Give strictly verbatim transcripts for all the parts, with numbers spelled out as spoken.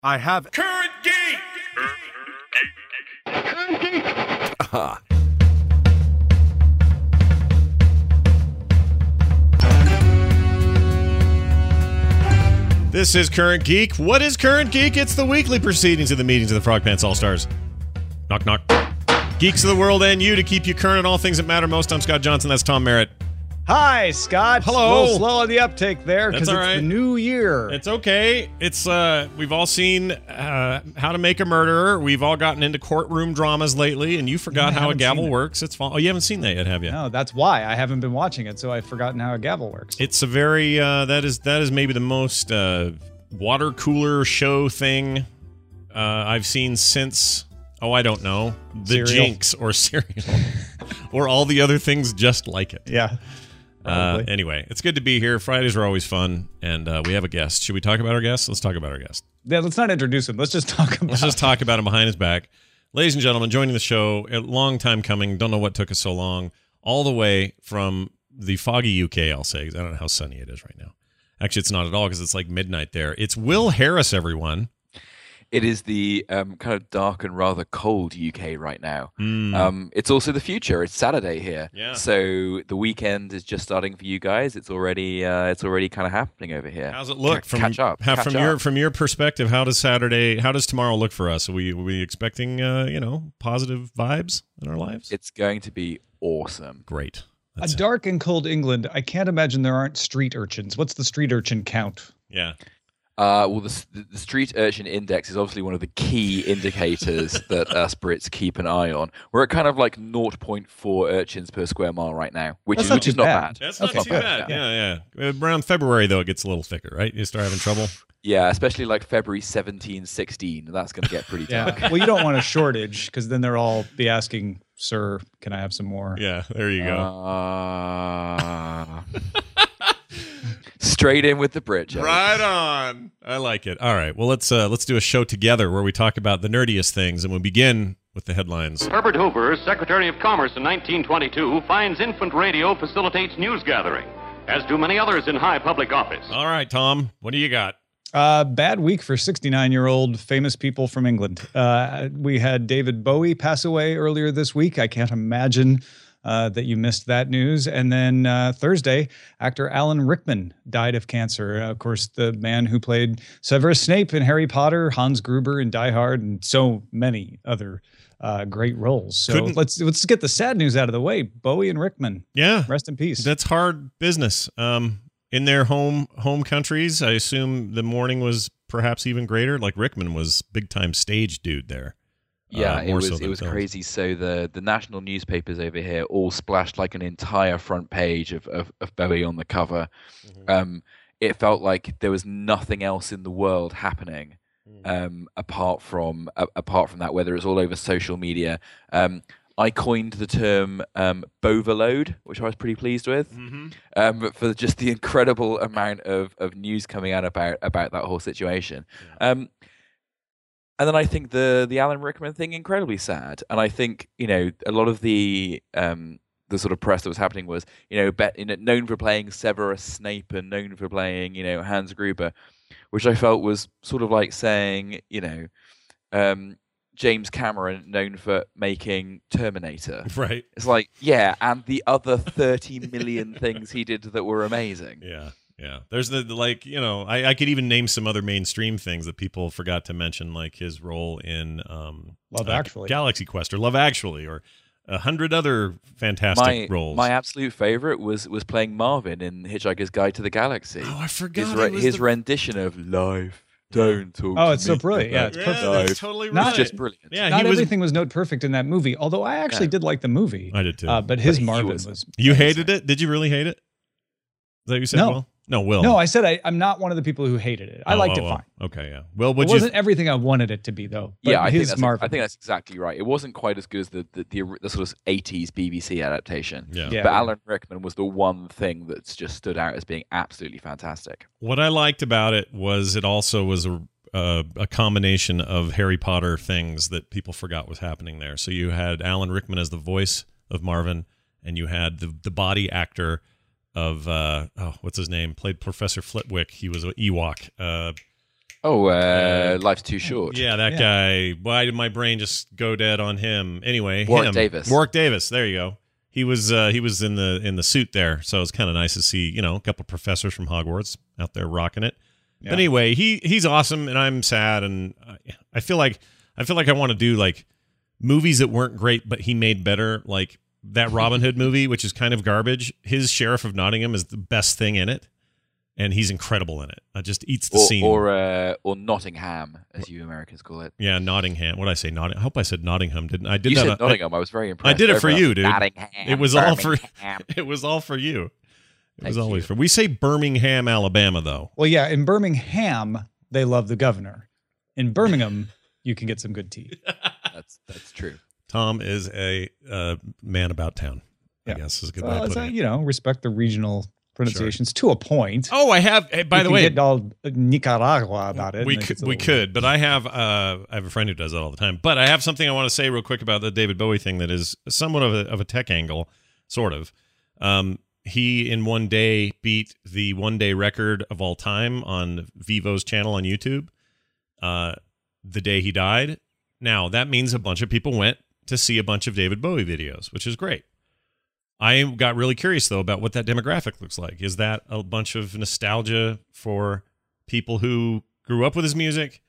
I have Current Geek! Current Geek! Ah. This is Current Geek. What is Current Geek? It's the weekly proceedings of the meetings of the Frog Pants All-Stars. Knock, knock. Geeks of the world and you to keep you current on all things that matter most. I'm Scott Johnson. That's Tom Merritt. Hi, Scott. Hello. A little slow on the uptake there because That's it's all right. the new year. It's okay. It's uh, we've all seen uh, How to Make a Murderer. We've all gotten into courtroom dramas lately, and you forgot I how a haven't gavel seen it. works. It's fun. Oh, you haven't seen that yet, have you? No, that's why I haven't been watching it, so I've forgotten how a gavel works. It's a very uh, that is that is maybe the most uh, water cooler show thing uh, I've seen since. Oh, I don't know. The Cereal. Jinx or Cereal. Or all the other things just like it. Yeah. Uh, Probably. anyway, it's good to be here. Fridays are always fun, and uh, we have a guest. Should we talk about our guest? Let's talk about our guest. Yeah, let's not introduce him. Let's just talk about Let's just talk about him behind his back. Ladies and gentlemen, joining the show, a long time coming. Don't know what took us so long. All the way from the foggy U K, I'll say, 'cause I don't know how sunny it is right now. Actually, it's not at all because it's like midnight there. It's Will Harris, everyone. It is the um, kind of dark and rather cold U K right now. Mm. Um, it's also the future. It's Saturday here, Yeah. so the weekend is just starting for you guys. It's already, uh, it's already kind of happening over here. How's it look Ca- from catch up? how, catch from up. your from your perspective? How does Saturday? How does tomorrow look for us? Are we are we expecting uh, you know positive vibes in our lives? It's going to be awesome. Great. a That's it. dark and cold England. I can't imagine there aren't street urchins. What's the street urchin count? Yeah. Uh, well, the, s- the street urchin index is obviously one of the key indicators that us Brits keep an eye on. We're at kind of like zero point four urchins per square mile right now, which That's is not which too is not bad. bad. That's not Okay, too good. bad. Yeah, yeah. Uh, Around February though, it gets a little thicker, right? You start having trouble. Yeah, especially like February seventeen, sixteen. That's going to get pretty dark. Yeah. Well, you don't want a shortage because then they'll all be asking, "Sir, can I have some more?" Yeah, there you go. Uh, straight in with the Brit joke. Right on. I like it. All right. Well, let's uh, let's do a show together where we talk about the nerdiest things, and we'll begin with the headlines. Herbert Hoover, Secretary of Commerce in nineteen twenty-two, finds infant radio facilitates news gathering, as do many others in high public office. All right, Tom. What do you got? Uh, bad week for sixty-nine-year-old famous people from England. Uh, we had David Bowie pass away earlier this week. I can't imagine uh, that you missed that news. And then uh, Thursday, actor Alan Rickman died of cancer. Uh, of course, the man who played Severus Snape in Harry Potter, Hans Gruber in Die Hard, and so many other uh, great roles. So Couldn't- let's let's get the sad news out of the way. Bowie and Rickman, Yeah, rest in peace. that's hard business. Um, in their home home countries, I assume the mourning was perhaps even greater. Like Rickman was big time stage dude there. Yeah, Uh, it more was so it than was films. crazy. So the the national newspapers over here all splashed like an entire front page of of, of Bowie on the cover. Mm-hmm. Um, it felt like there was nothing else in the world happening Mm. um, apart from a, apart from that. Whether it's all over social media. Um, I coined the term um, Boverload, which I was pretty pleased with, Mm-hmm. um, for just the incredible amount of, of news coming out about about that whole situation. Um, and then I think the the Alan Rickman thing incredibly sad. And I think you know a lot of the um, the sort of press that was happening was you know, bet, you know known for playing Severus Snape and known for playing you know Hans Gruber, which I felt was sort of like saying you know. Um, James Cameron known for making Terminator. Right. It's like, yeah, and the other thirty million things he did that were amazing. Yeah. Yeah. There's the, the like, you know, I, I could even name some other mainstream things that people forgot to mention, like his role in um, Love uh, Actually. Galaxy Quest or Love Actually or a hundred other fantastic My roles. my absolute favorite was was playing Marvin in Hitchhiker's Guide to the Galaxy. oh, I forgot. his he re- was his the- rendition of life. Don't talk Oh, to it's so me brilliant. Yeah, about it's yeah, perfect. that's life. totally right. Not It's just brilliant. Yeah, Not he was. everything was note perfect in that movie, although I actually Yeah. did like the movie. I did too. Uh, but his But he Marvin was- was. you hated it? Did you really hate it? Is that what you said? No. Will? No, Will. No, I said I, I'm not one of the people who hated it. I Oh, liked oh, it oh. fine. Okay, yeah. Well, It would you? wasn't everything I wanted it to be, though. But Yeah, I think, his that's, Marvin. I think that's exactly right. It wasn't quite as good as the the, the, the sort of eighties B B C adaptation. Yeah. Yeah. But Alan Rickman was the one thing that's just stood out as being absolutely fantastic. What I liked about it was it also was a uh, a combination of Harry Potter things that people forgot was happening there. So you had Alan Rickman as the voice of Marvin, and you had the the body actor of uh, oh, what's his name? Played Professor Flitwick. He was an Ewok. Uh, Oh, uh, Life's Too Short. Yeah, that Yeah. guy. Why did my brain just go dead on him? Anyway, Warwick him. Davis. Warwick Davis. There you go. He was uh, he was in the in the suit there, so it was kind of nice to see, you know, a couple professors from Hogwarts out there rocking it. Yeah. But anyway, he he's awesome, and I'm sad, and I, I feel like I feel like I want to do like movies that weren't great, but he made better, like that Robin Hood movie, which is kind of garbage. His Sheriff of Nottingham is the best thing in it, and he's incredible in it. It just eats the Or scene. or, uh, or Nottingham, as you Americans call it. Yeah, Nottingham. What did I say? Notting. I hope I said Nottingham. Didn't I? Did You that? said on- Nottingham. I, was very impressed. I did it for Everyone you, else, dude. Nottingham, It was all for. Birmingham. It was all for you. It was Thank always you. for. We say Birmingham, Alabama, though. Well, yeah, in Birmingham, they love the governor. In Birmingham, you can get some good tea. That's that's true. Tom is a uh, man about town. I Yeah. guess is a good way Well, of it's, uh, putting it. you know, respect the regional pronunciations to a point. Oh, I have. Hey, by You the can way, get all Nicaragua about it. we and could, it's a we little- could, but I have uh, I have a friend who does that all the time. But I have something I want to say real quick about the David Bowie thing that is somewhat of a, of a tech angle, sort of. Um, he in one day beat the one day record of all time on Vivo's channel on YouTube. Uh, the day he died. Now that means a bunch of people went to see a bunch of David Bowie videos, which is great. I got really curious though about what that demographic looks like. Is that a bunch of nostalgia for people who grew up with his music,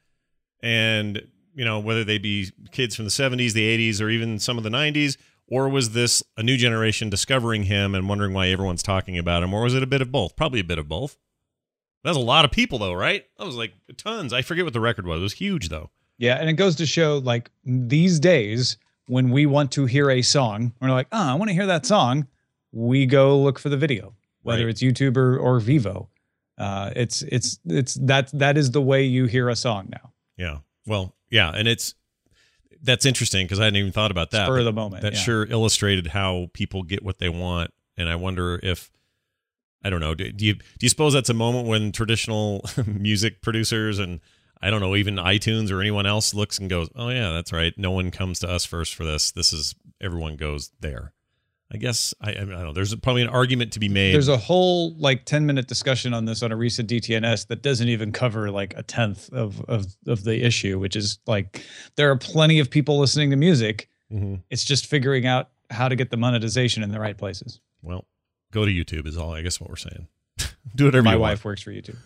and you know, whether they be kids from the seventies, the eighties, or even some of the nineties, or was this a new generation discovering him and wondering why everyone's talking about him, or was it a bit of both? Probably a bit of both. That's a lot of people though, right? That was like tons. I forget what the record was. It was huge though. Yeah, and it goes to show, like, these days, when we want to hear a song, we're like, oh, I want to hear that song. We go look for the video, whether Right. it's YouTube or, or Vivo. Uh, it's it's it's that that is the way you hear a song now. Yeah. Well, yeah, and it's that's interesting because I hadn't even thought about that. Spur of but the moment. That yeah. sure illustrated how people get what they want, and I wonder if I don't know. Do, do you do you suppose that's a moment when traditional music producers and I don't know, even iTunes or anyone else looks and goes, "Oh yeah, that's right. No one comes to us first for this. This is everyone goes there." I guess I, I don't know. There's probably an argument to be made. There's a whole like ten minute discussion on this on a recent D T N S that doesn't even cover like a tenth of of of the issue, which is like there are plenty of people listening to music. Mhm. It's just figuring out how to get the monetization in the right places. Well, go to YouTube is all I guess what we're saying. Do whatever My you wife works for YouTube.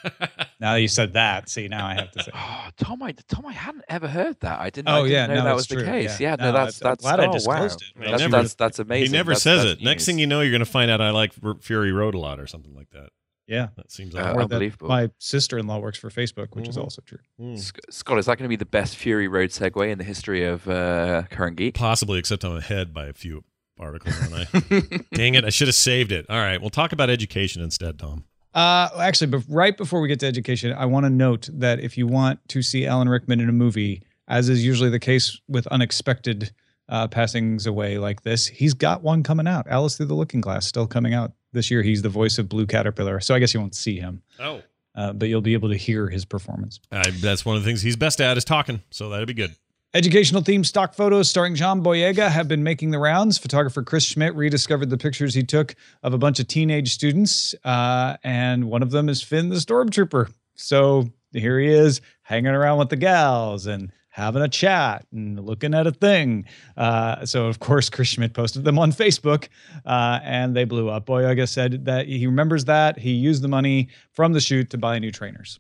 Now that you said that, see, now I have to say. Oh, Tom, I Tom, I hadn't ever heard that. I didn't. Oh, I didn't yeah, know no, that it's was the true, case. yeah. Yeah, No, no, that's I'm that's. glad I oh, disclosed wow. it. He That's, never- that's that's amazing. He never That's- says that's it. Next news. thing you know, you're going to find out I like R- Fury Road a lot or something like that. Yeah. That seems Uh, odd. Or that unbelievable. my sister-in-law works for Facebook, which is Mhm. also true. Mm. Sc- Scott, is that going to be the best Fury Road segue in the history of uh, Current Geek? Possibly, except I'm ahead by a few articles, aren't I? Dang it! I should have saved it. All right, we'll talk about education instead, Tom. Uh, actually, but right before we get to education, I want to note that if you want to see Alan Rickman in a movie, as is usually the case with unexpected uh, passings away like this, he's got one coming out. Alice Through the Looking Glass still coming out this year. He's the voice of Blue Caterpillar, so I guess you won't see him, Oh, uh, but you'll be able to hear his performance. I, that's one of the things he's best at is talking, so that'd be good. Educational themed stock photos starring John Boyega have been making the rounds. Photographer Chris Schmidt rediscovered the pictures he took of a bunch of teenage students, uh, and one of them is Finn the Stormtrooper. So here he is hanging around with the gals and having a chat and looking at a thing. Uh, so, of course, Chris Schmidt posted them on Facebook, uh, and they blew up. Boyega said that he remembers that. He used the money from the shoot to buy new trainers.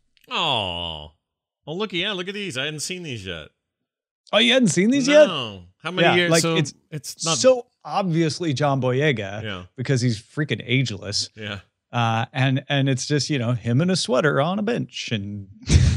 Oh, oh, look, yeah, look at these. I hadn't seen these yet. Oh, you hadn't seen these yet? No. How many Yeah, years? like, so it's it's not so obviously John Boyega Yeah, because he's freaking ageless. yeah. Uh, and and it's just, you know, him in a sweater on a bench and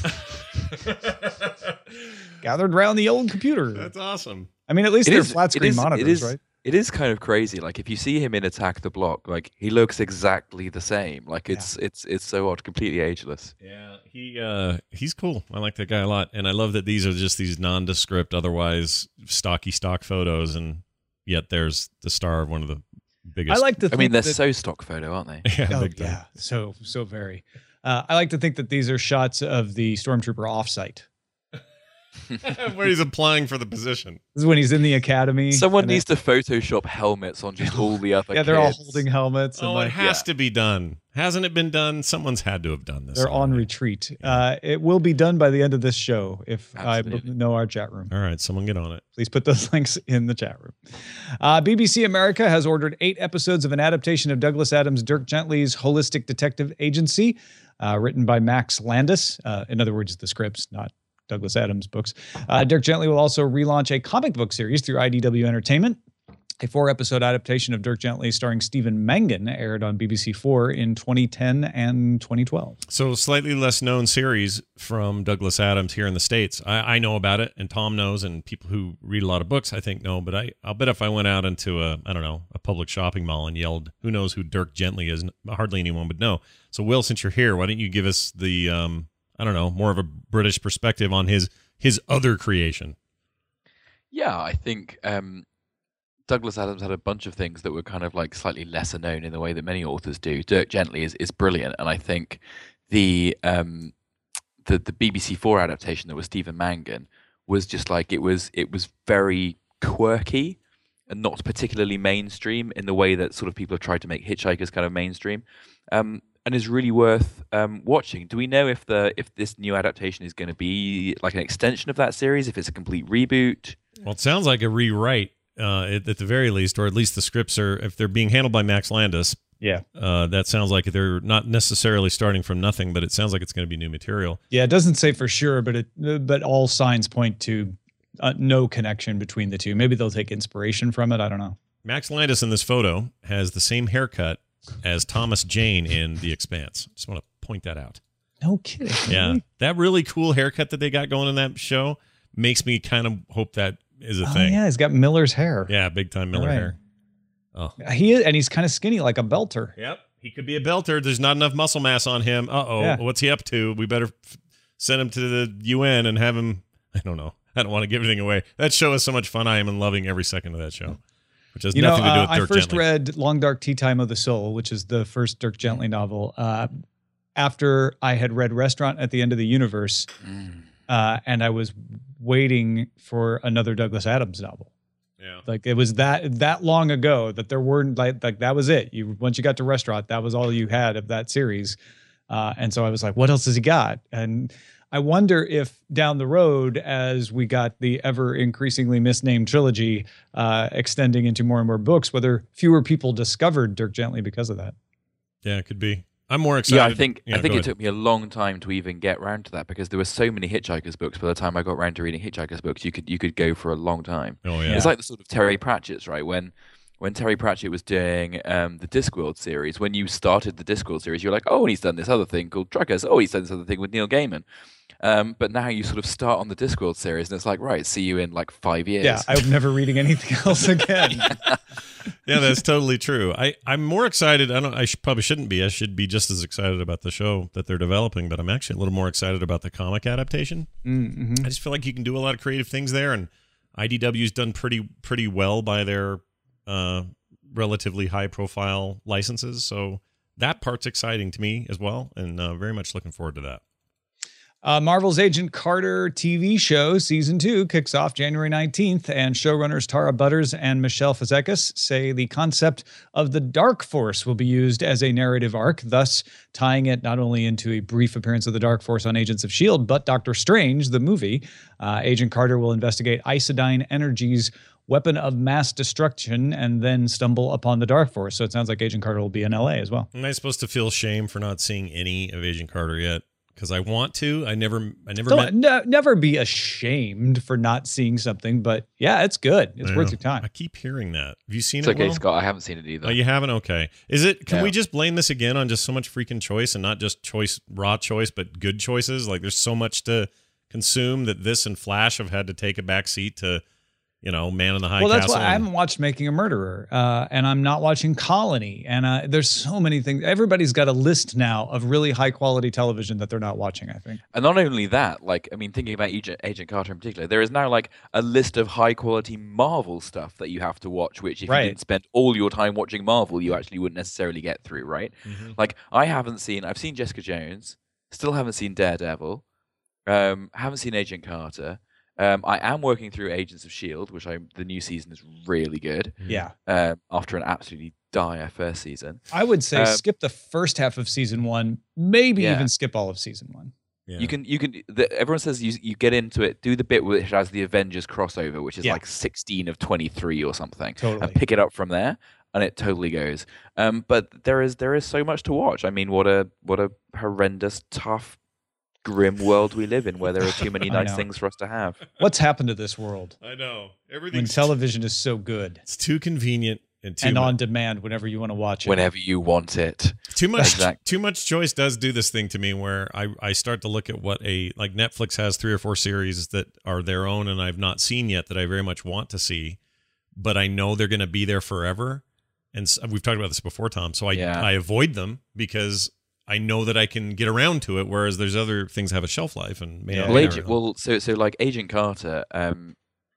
gathered around the old computer. That's awesome. I mean, at least It they're is- flat it screen is- it monitors, is- right? It is kind of crazy. Like if you see him in Attack the Block, like he looks exactly the same. Like it's it's it's so odd, completely ageless. Yeah, he uh he's cool. I like that guy a lot, and I love that these are just these nondescript, otherwise stocky stock photos, and yet there's the star of one of the biggest. I like to I think mean, they're that, so stock photo, aren't they? yeah, oh, big time. yeah, so so very. Uh, I like to think that these are shots of the Stormtrooper offsite. Where he's applying for the position. This is when he's in the academy. Someone and needs it- to Photoshop helmets on just all the other Yeah, they're all kids. holding helmets. And Oh, like, it has yeah. to be done. Hasn't it been done? Someone's had to have done this. they're on already. retreat. Uh, it will be done by the end of this show if Absolutely. I know our chat room. All right, someone get on it. Please put those links in the chat room. Uh, B B C America has ordered eight episodes of an adaptation of Douglas Adams' Dirk Gently's Holistic Detective Agency, uh, written by Max Landis. Uh, in other words, the scripts, not Douglas Adams books. Uh, Dirk Gently will also relaunch a comic book series through I D W Entertainment. A four-episode adaptation of Dirk Gently starring Stephen Mangan aired on B B C Four in twenty ten and twenty twelve. So, slightly less known series from Douglas Adams here in the States. I, I know about it, and Tom knows, and people who read a lot of books, I think, know. But I, I'll bet if I went out into a, I don't know, a public shopping mall and yelled, "Who knows who Dirk Gently is?" Hardly anyone would know. So, Will, since you're here, why don't you give us the, um, I don't know, more of a British perspective on his his other creation? Yeah, I think um, Douglas Adams had a bunch of things that were kind of like slightly lesser known in the way that many authors do. Dirk Gently is, is brilliant, and I think the um, the the B B C Four adaptation that was Stephen Mangan was just like it was it was very quirky and not particularly mainstream in the way that sort of people have tried to make Hitchhikers kind of mainstream, um, and is really worth um, watching. Do we know if the if this new adaptation is going to be like an extension of that series? If it's a complete reboot? Well, it sounds like a rewrite uh, at, at the very least, or at least the scripts are, if they're being handled by Max Landis, Yeah. uh, that sounds like they're not necessarily starting from nothing, but it sounds like it's going to be new material. Yeah, it doesn't say for sure, but it but all signs point to uh, no connection between the two. Maybe they'll take inspiration from it. I don't know. Max Landis in this photo has the same haircut as Thomas Jane in The Expanse. Just want to point that out. No kidding. Yeah, Really? that really cool haircut that they got going in that show makes me kind of hope that is a Oh, thing. yeah, he's got Miller's hair. Yeah, big time Miller Right. hair. Oh, He is, and he's kind of skinny, like a belter. yep. He could be a belter. There's not enough muscle mass on him. Uh oh, Yeah. what's he up to? We better f- send him to the U N and have him. I don't know. I don't want to give anything away. That show is so much fun. I am loving every second of that show, which has You know, nothing to do uh, with I Dirk first Gently. read Long Dark Tea Time of the Soul, which is the first Dirk Gently novel, uh, after I had read Restaurant at the End of the Universe, uh, and I was waiting for another Douglas Adams novel. Yeah. Like it was that that long ago that there weren't like like that was it. You once you got to Restaurant, that was all you had of that series, uh, and so I was like, what else has he got? And I wonder if down the road, as we got the ever increasingly misnamed trilogy uh, extending into more and more books, whether fewer people discovered Dirk Gently because of that. Yeah, it could be. I'm more excited. Yeah, I think Yeah, I think go it ahead. took me a long time to even get round to that because there were so many Hitchhikers books. By the time I got round to reading Hitchhikers books, you could you could go for a long time. Oh yeah. It's like the sort of Terry Pratchett's, right? When when Terry Pratchett was doing um, the Discworld series, when you started the Discworld series, you're like, oh, and he's done this other thing called Truckers. Oh, he's done this other thing with Neil Gaiman. Um, but now you sort of start on the Discworld series, and it's like, right, see you in like five years. Yeah, I'm never reading anything else again. Yeah, that's totally true. I, I'm more excited. I don't. I should, probably shouldn't be. I should be just as excited about the show that they're developing, but I'm actually a little more excited about the comic adaptation. Mm-hmm. I just feel like you can do a lot of creative things there, and I D W's done pretty pretty well by their uh, relatively high profile licenses. So that part's exciting to me as well, and uh, very much looking forward to that. Uh, Marvel's Agent Carter T V show season two kicks off January nineteenth, and showrunners Tara Butters and Michelle Fazekas say the concept of the Dark Force will be used as a narrative arc, thus tying it not only into a brief appearance of the Dark Force on Agents of S H I E L D, but Doctor Strange, the movie. Uh, Agent Carter will investigate Isodyne Energy's weapon of mass destruction and then stumble upon the Dark Force. So it sounds like Agent Carter will be in L A as well. Am I supposed to feel shame for not seeing any of Agent Carter yet? Because I want to. I never. I never met. Don't, no, never be ashamed for not seeing something, but yeah, it's good. It's I worth know. your time. I keep hearing that. Have you seen It's it? okay, Will? Scott. I haven't seen it either. Oh, you haven't? Okay. Is it? Can Yeah. we just blame this again on just so much freaking choice and not just choice, raw choice, but good choices? Like there's so much to consume that this and Flash have had to take a back seat to, you know, Man in the High Well, that's Castle. why I and- haven't watched Making a Murderer, uh, and I'm not watching Colony. And uh, there's so many things. Everybody's got a list now of really high quality television that they're not watching, I think. And not only that, like, I mean, thinking about Agent, Agent Carter in particular, there is now like a list of high quality Marvel stuff that you have to watch, which if Right. you didn't spend all your time watching Marvel, you actually wouldn't necessarily get through, right? Mhm. Like, I haven't seen, I've seen Jessica Jones, still haven't seen Daredevil, um, haven't seen Agent Carter, Um, I am working through Agents of S H I E L D, which I the new season is really good. Yeah. Um, after an absolutely dire first season, I would say Um, skip the first half of season one, maybe Yeah. even skip all of season one. Yeah. you can you can. The, everyone says you you get into it, do the bit which has the Avengers crossover, which is Yeah. like sixteen of twenty-three or something, Totally. and pick it up from there, and it totally goes. Um, but there is there is so much to watch. I mean, what a what a horrendous, tough, grim world we live in, where there are too many I nice know. things for us to have. What's happened to this world I know. when Everything's television is so good it's too convenient and too and much. on demand whenever you want to watch it? Whenever you want it. Too much Exactly. too much choice does do this thing to me where I, I start to look at what a like Netflix has three or four series that are their own and I've not seen yet that I very much want to see, but I know they're going to be there forever. And s- we've talked about this before, Tom. So I Yeah. I avoid them because I know that I can get around to it, whereas there's other things that have a shelf life and may Yeah. not Well, be Agent, there. well, so so like Agent Carter, um,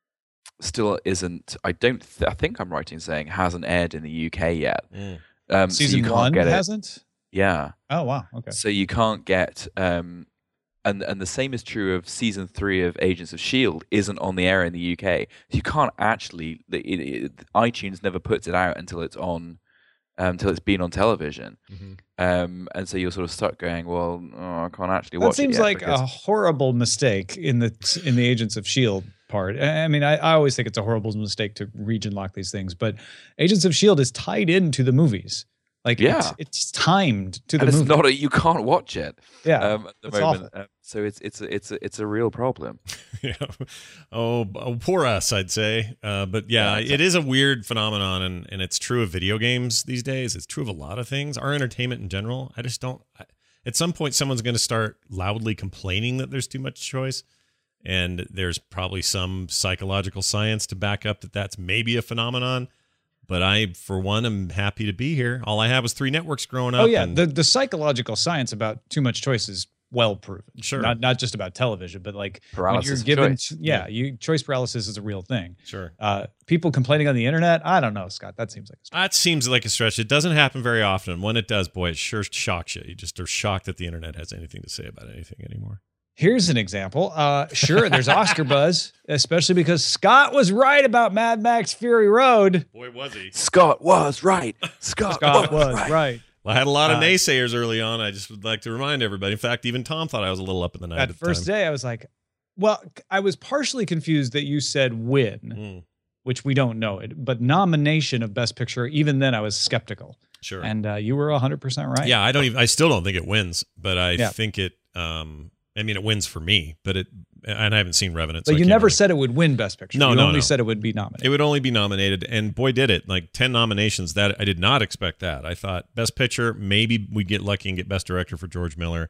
still isn't. I don't. Th- I think I'm right in saying hasn't aired in the U K yet. Mm. Um, so Season you can't one get it. hasn't? Yeah. Oh, wow. Okay. So you can't get. Um, and and the same is true of season three of Agents of S H I E L D isn't on the air in the U K. So you can't actually. It, it, iTunes never puts it out until it's on. Um, until it's been on television. Mhm. Um, and so you're sort of stuck going, well, oh, I can't actually That watch it seems yet like because- a horrible mistake in the in the Agents of S H I E L D part. I I mean, I, I always think it's a horrible mistake to region lock these things, but Agents of S H I E L D is tied into the movies. Like, Yeah. it's, it's timed to the and it's movie. not a, you can't watch it. yeah. um, at the it's moment. Uh, so it's it's a, it's a, it's a real problem. Yeah. Oh, b- oh, poor us, I'd say. Uh, but yeah, Yeah, it is a weird phenomenon, and, and it's true of video games these days. It's true of a lot of things. Our entertainment in general. I just don't. I, at some point, someone's going to start loudly complaining that there's too much choice, and there's probably some psychological science to back up that that's maybe a phenomenon. But I, for one, am happy to be here. All I had was three networks growing up. Oh, yeah. and- The, the psychological science about too much choice is well proven. Sure. Not, not just about television, but like Paralysis when of you're given, choice. yeah, you choice paralysis is a real thing. sure. Uh, people complaining on the internet, I don't know, Scott. That seems like a stretch. That seems like a stretch. It doesn't happen very often. When it does, boy, it sure shocks you. You just are shocked that the internet has anything to say about anything anymore. Here's an example. Uh, sure, there's Oscar buzz, especially because Scott was right about Mad Max Fury Road. Boy, was he. Scott was right. Scott, Scott was, was right. right. Well, I had a lot of Uh, naysayers early on. I just would like to remind everybody. In fact, even Tom thought I was a little up in the night. That at the first time. day, I was like, well, I was partially confused that you said win, Mm, which we don't know it, but nomination of Best Picture, even then I was skeptical. sure. And uh, you were one hundred percent right. Yeah, I don't even. I still don't think it wins, but I Yeah. think it. Um, I mean, it wins for me, but it. And I haven't seen Revenant. so But I you can't never really- said it would win Best Picture. No, you no, only no. said it would be nominated. It would only be nominated, and boy, did it! Like ten nominations. That I did not expect that. I thought Best Picture, maybe we'd get lucky and get Best Director for George Miller,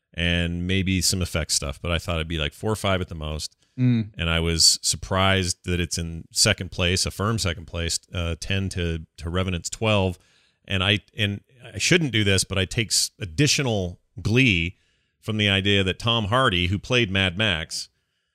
and maybe some effects stuff. But I thought it'd be like four or five at the most. Mm. And I was surprised that it's in second place, a firm second place, uh, ten to to Revenant's twelve. And I and I shouldn't do this, but I take s- additional glee from the idea that Tom Hardy, who played Mad Max,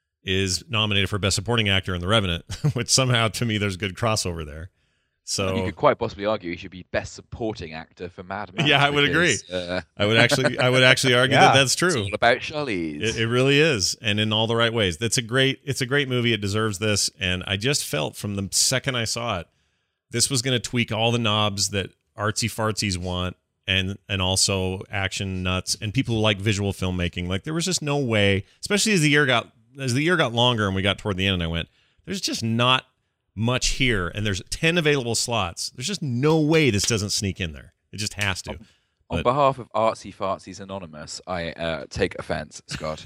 is nominated for Best Supporting Actor in The Revenant, which somehow to me there's good crossover there. And you So could quite possibly argue he should be best supporting actor for Mad Max. Yeah, I would because, Uh, I would actually I would actually argue Yeah. that that's it's true. all about Charlize. It, it really is, and in all the right ways. That's a great. It's a great movie. It deserves this, and I just felt from the second I saw it, this was going to tweak all the knobs that artsy fartsies want, and and also action nuts and people who like visual filmmaking. Like there was just no way, especially as the year got as the year got longer and we got toward the end, and I went, there's just not much here, and there's ten available slots. There's just no way this doesn't sneak in there. It just has to. On But- behalf of Artsy Fartsies Anonymous, I uh, take offense, Scott.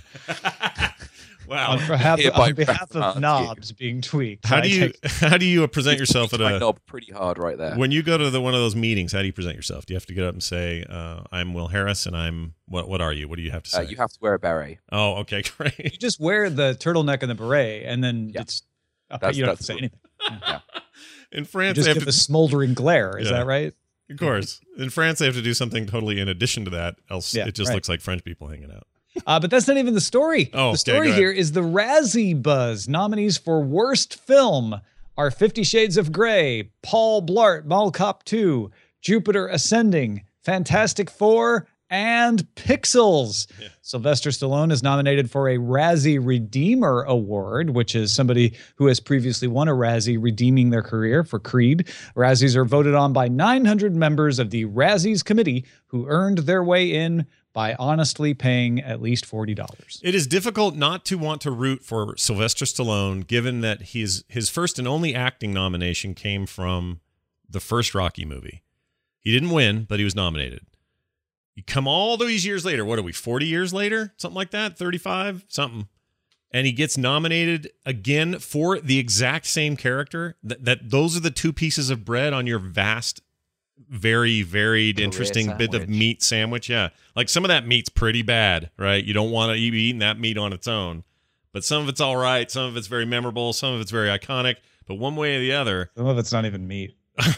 Wow. On behalf, hereby on behalf of reprimand you. knobs being tweaked. How I do you take- how do you present yourself at my a knob pretty hard right there. when you go to the one of those meetings? How do you present yourself? Do you have to get up and say, uh, "I'm Will Harris," and I'm what? What are you? What do you have to Uh, say? you have to wear a beret. oh, okay, you great. just wear the turtleneck and the beret, and then Yeah. it's okay, That's- you don't have to that's say the- anything. In You France, just they have give to, the smoldering glare. Is Yeah. that right? of course. In France, they have to do something totally in addition to that. Else, Yeah, it just right. looks like French people hanging out. Uh, but that's not even the story. Oh, okay, the story go ahead. here is the Razzie buzz. Nominees for worst film are Fifty Shades of Grey, Paul Blart, Mall Cop two, Jupiter Ascending, Fantastic Four, and Pixels. Yeah. Sylvester Stallone is nominated for a Razzie Redeemer Award, which is somebody who has previously won a Razzie redeeming their career for Creed. Razzies are voted on by nine hundred members of the Razzies Committee who earned their way in by honestly paying at least forty dollars. It is difficult not to want to root for Sylvester Stallone, given that his his first and only acting nomination came from the first Rocky movie. He didn't win, but he was nominated. You come all these years later, what are we, forty years later? Something like that, thirty-five, something. And he gets nominated again for the exact same character. That, that those are the two pieces of bread on your vast, very varied, Career interesting bit of sandwich. meat sandwich. Yeah. Like some of that meat's pretty bad, right? You don't want to be eating that meat on its own. But some of it's all right. Some of it's very memorable. Some of it's very iconic. But one way or the other. Some of it's not even meat.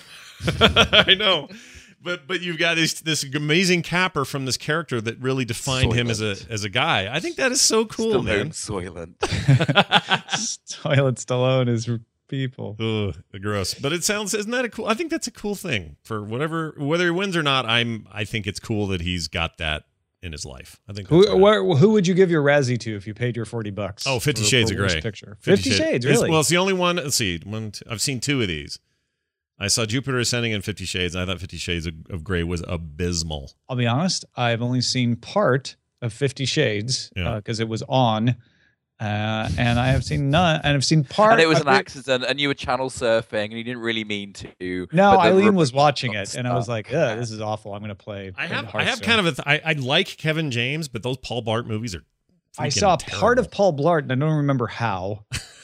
I know. But but you've got this this amazing capper from this character that really defined him as a as a guy. I think that is so cool, man. Soylent. Toilet Stallone is people. Ugh, gross. But it sounds, isn't that a cool? I think that's a cool thing for whatever, whether he wins or not. I'm I think it's cool that he's got that in his life. I think. That's Who rad. where, who would you give your Razzie to if you paid your forty bucks? Oh, Fifty for- Shades for of worst Grey. Picture. Fifty, Shades, It's- really? well, it's the only one. Let's see. One, two, I've seen two of these. I saw Jupiter Ascending and Fifty Shades, and I thought Fifty Shades of, of Grey was abysmal. I'll be honest. I've only seen part of Fifty Shades Yeah. because it was on, uh, and I have seen none. And I've seen part. And it was of an accident, and you were channel surfing, and you didn't really mean to. No, but the Eileen rep- was watching it, and I was stuff. like, "Yeah, this is awful. I'm going to play." I have I have kind of a th- I, I like Kevin James, but those Paul Blart movies are. I freaking saw part terrible. of Paul Blart, and I don't remember how.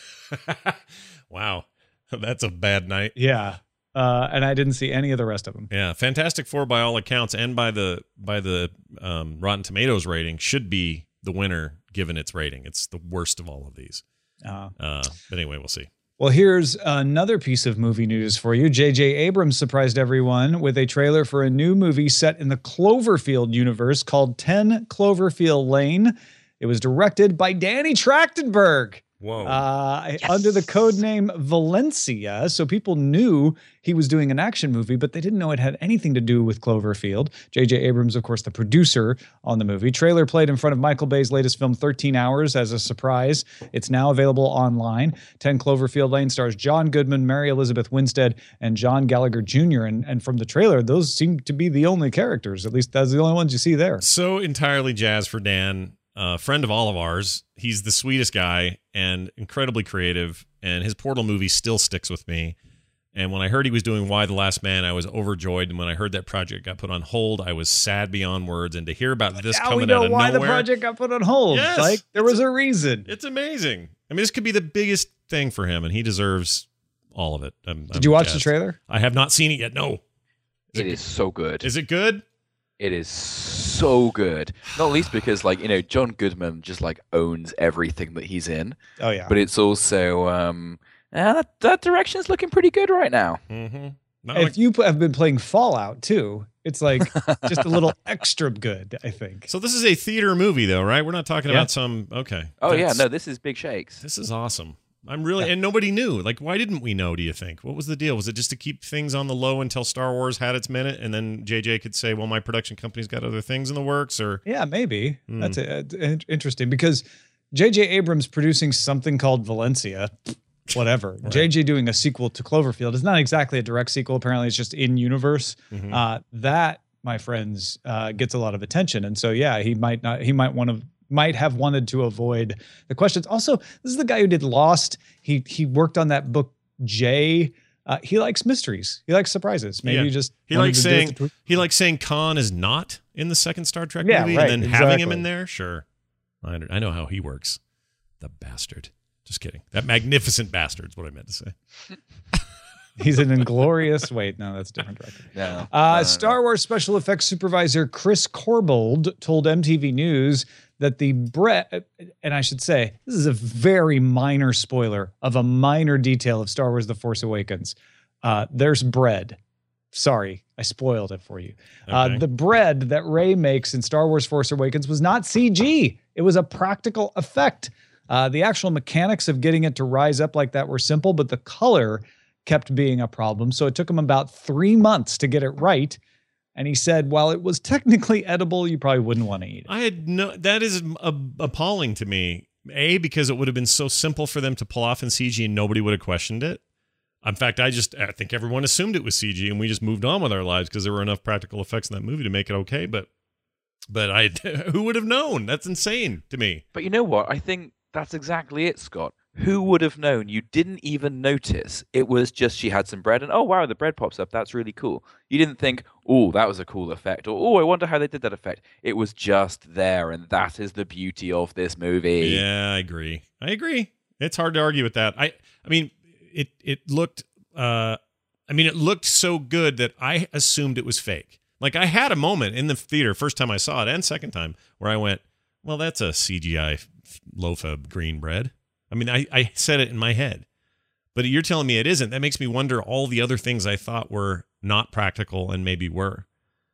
Wow, that's a bad night. Yeah, uh, and I didn't see any of the rest of them. Yeah, Fantastic Four by all accounts and by the by the um, Rotten Tomatoes rating should be the winner given its rating. It's the worst of all of these. Uh, Uh, but anyway, we'll see. Well, here's another piece of movie news for you. J J Abrams surprised everyone with a trailer for a new movie set in the Cloverfield universe called ten Cloverfield Lane. It was directed by Danny Trachtenberg. Whoa. Uh, under the code name Valencia. So people knew he was doing an action movie, but they didn't know it had anything to do with Cloverfield. J J Abrams, of course, the producer on the movie. Trailer played in front of Michael Bay's latest film, thirteen hours, as a surprise. It's now available online. ten Cloverfield Lane stars John Goodman, Mary Elizabeth Winstead, and John Gallagher Junior And, and from the trailer, those seem to be the only characters. At least that's the only ones you see there. So entirely jazzed for Dan, a uh, friend of all of ours. He's the sweetest guy and incredibly creative, and his Portal movie still sticks with me. And when I heard he was doing Y the Last Man, I was overjoyed. And when I heard that project got put on hold, I was sad beyond words. And to hear about this Now coming we know out of why nowhere, the project got put on hold. Yes, like there was a reason. it's amazing. I mean, this could be the biggest thing for him, and he deserves all of it. I'm, Did I'm you watch the jazzed. trailer? I have not seen it yet. No. Is It is so good. Is it good? It is so good. Not least because, like, you know, John Goodman just like owns everything that he's in. Oh yeah. But it's also um, yeah, that that direction's looking pretty good right now. Mm-hmm. Not if like- you have been playing Fallout too, it's like just a little extra good, I think. so this is a theater movie, though, right? We're not talking Yeah. about some. Okay. Oh yeah, That's- no, this is big shakes. This is awesome. I'm really, and nobody knew. Like, why didn't we know, do you think? What was the deal? Was it just to keep things on the low until Star Wars had its minute, and then J J could say, well, my production company's got other things in the works, or Yeah, maybe. Hmm. That's uh, in- interesting because J J Abrams producing something called Valencia, whatever. Right. J J doing a sequel to Cloverfield is not exactly a direct sequel. Apparently, it's just in universe. Mhm. Uh, that, my friends, uh, gets a lot of attention, and so yeah, he might not. He might want to. Might have wanted to avoid the questions. Also, this is the guy who did Lost. He he worked on that book Jay. Uh, he likes mysteries. He likes surprises. Maybe Yeah. he just he wanted likes to do it saying to- he likes saying Khan is not in the second Star Trek Yeah, movie, right, and then having him exactly. in there. Sure, I, under- I know how he works. The bastard. Just kidding. That magnificent bastard is what I meant to say. He's an inglorious. Wait, no, that's a different director. No, Uh, no, no, Star Wars special effects supervisor Chris Corbold told M T V News that the bread, and I should say, this is a very minor spoiler of a minor detail of Star Wars The Force Awakens. Uh, there's bread. Sorry, I spoiled it for you. Uh, Okay. the bread that Rey makes in Star Wars Force Awakens was not C G. It was a practical effect. Uh, the actual mechanics of getting it to rise up like that were simple, but the color kept being a problem. So it took them about three months to get it right. And he said, while it was technically edible, you probably wouldn't want to eat it. I had no. That is a, appalling to me. A, because it would have been so simple for them to pull off in C G and nobody would have questioned it. In fact, I just I think everyone assumed it was C G and we just moved on with our lives because there were enough practical effects in that movie to make it okay. But but I who would have known? That's insane to me. But you know what? I think that's exactly it, Scott. Who would have known? You didn't even notice. It was just she had some bread and, oh, wow, the bread pops up. That's really cool. You didn't think, oh, that was a cool effect. Or, oh, I wonder how they did that effect. It was just there, and that is the beauty of this movie. Yeah, I agree. I agree. It's hard to argue with that. I I mean, it, it looked, uh, I mean, it looked so good that I assumed it was fake. Like, I had a moment in the theater, first time I saw it and second time, where I went, well, that's a C G I loaf of green bread. I mean, I, I said it in my head, but you're telling me it isn't. That makes me wonder all the other things I thought were not practical and maybe were.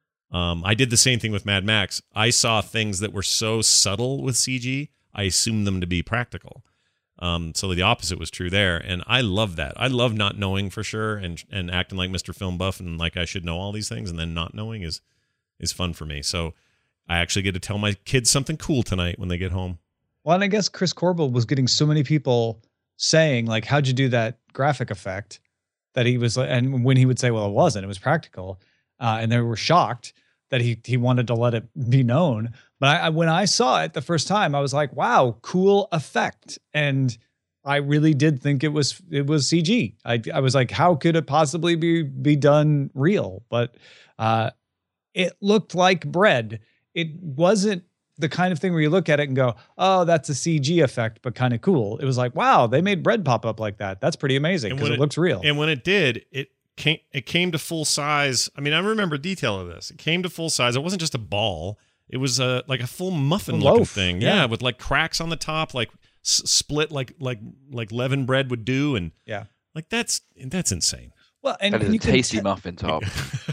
Um, I did the same thing with Mad Max. I saw things that were so subtle with C G, I assumed them to be practical. Um, so the opposite was true there, and I love that. I love not knowing for sure and and acting like Mister Film Buff and like I should know all these things, and then not knowing is is fun for me. So I actually get to tell my kids something cool tonight when they get home. Well, and I guess Chris Corbell was getting so many people saying, like, how'd you do that graphic effect? That he was, and when he would say, well, it wasn't, it was practical. Uh, and they were shocked that he he wanted to let it be known. But I, I, when I saw it the first time, I was like, wow, cool effect. And I really did think it was it was C G. I, I was like, how could it possibly be, be done real? But uh, it looked like bread. It wasn't the kind of thing where you look at it and go, oh, that's a C G effect, but kind of cool. It was like, wow, they made bread pop up like that. That's pretty amazing because it, it looks real. And when it did, it came it came to full size. I mean, I remember detail of this. It came to full size. It wasn't just a ball. It was a, like a full muffin a looking loaf. thing. Yeah. yeah, with like cracks on the top, like s- split like like like leaven bread would do. And yeah, like that's that's insane. Well, and, that is and a you can tasty te- muffin top.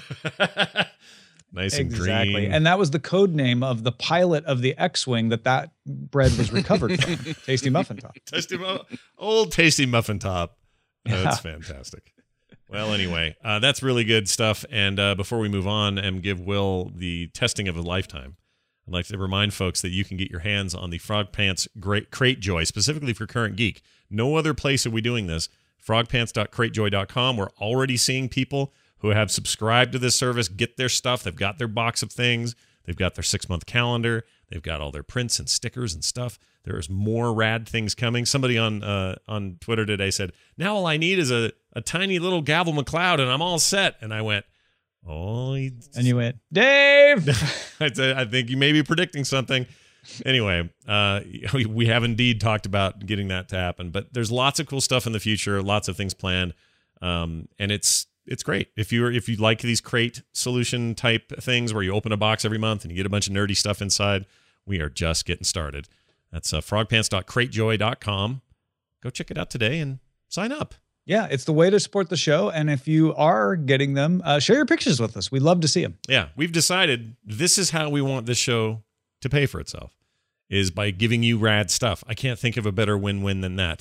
Nice and exactly. green. And that was the code name of the pilot of the X-Wing that that bread was recovered from. Tasty Muffin Top. Tasty, old Tasty Muffin Top. Uh, Yeah. That's fantastic. Well, anyway, uh, that's really good stuff. And uh, before we move on and give Will the testing of a lifetime, I'd like to remind folks that you can get your hands on the Frog Pants Great Crate Joy, specifically for Current Geek. No other place are we doing this. frog pants dot crate joy dot com. We're already seeing people who have subscribed to this service get their stuff. They've got their box of things. They've got their six-month calendar. They've got all their prints and stickers and stuff. There's more rad things coming. Somebody on uh, on Twitter today said, now all I need is a, a tiny little Gavel McLeod and I'm all set. And I went, oh. He... And you went, Dave! I said, I think you may be predicting something. Anyway, uh, we, we have indeed talked about getting that to happen. But there's lots of cool stuff in the future, lots of things planned. Um, and it's It's great. If you're if you like these crate solution type things where you open a box every month and you get a bunch of nerdy stuff inside, we are just getting started. That's uh, frog pants dot crate joy dot com. Go check it out today and sign up. Yeah, it's the way to support the show. And if you are getting them, uh, share your pictures with us. We'd love to see them. Yeah, we've decided this is how we want this show to pay for itself, is by giving you rad stuff. I can't think of a better win-win than that.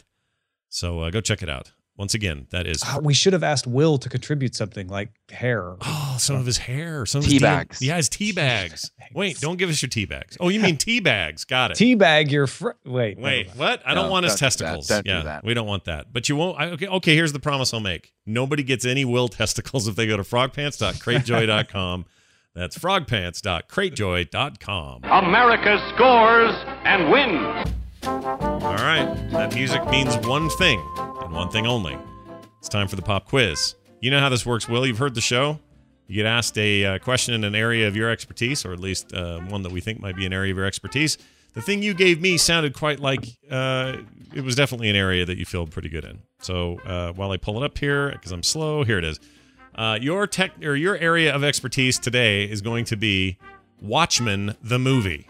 So uh, go check it out. Once again, that is... Uh, we should have asked Will to contribute something like hair. Oh, some of his hair. Some of Tea his bags. Yeah, his tea bags. Wait, don't give us your tea bags. Oh, you mean tea bags. Got it. Teabag your fr- Wait. Wait, never mind. what? I don't No, want his don't do that. testicles. Don't do yeah, that. we don't want that. But you won't... I, okay, okay, here's the promise I'll make. Nobody gets any Will testicles if they go to frog pants dot crate joy dot com. That's frog pants dot crate joy dot com. America scores and wins. All right, that music means one thing, and one thing only. It's time for the pop quiz. You know how this works, Will. You've heard the show. You get asked a uh, question in an area of your expertise, or at least uh, one that we think might be an area of your expertise. The thing you gave me sounded quite like uh, it was definitely an area that you feel pretty good in. So uh, while I pull it up here, because I'm slow, here it is. Uh, your tech or your area of expertise today is going to be Watchmen, the movie.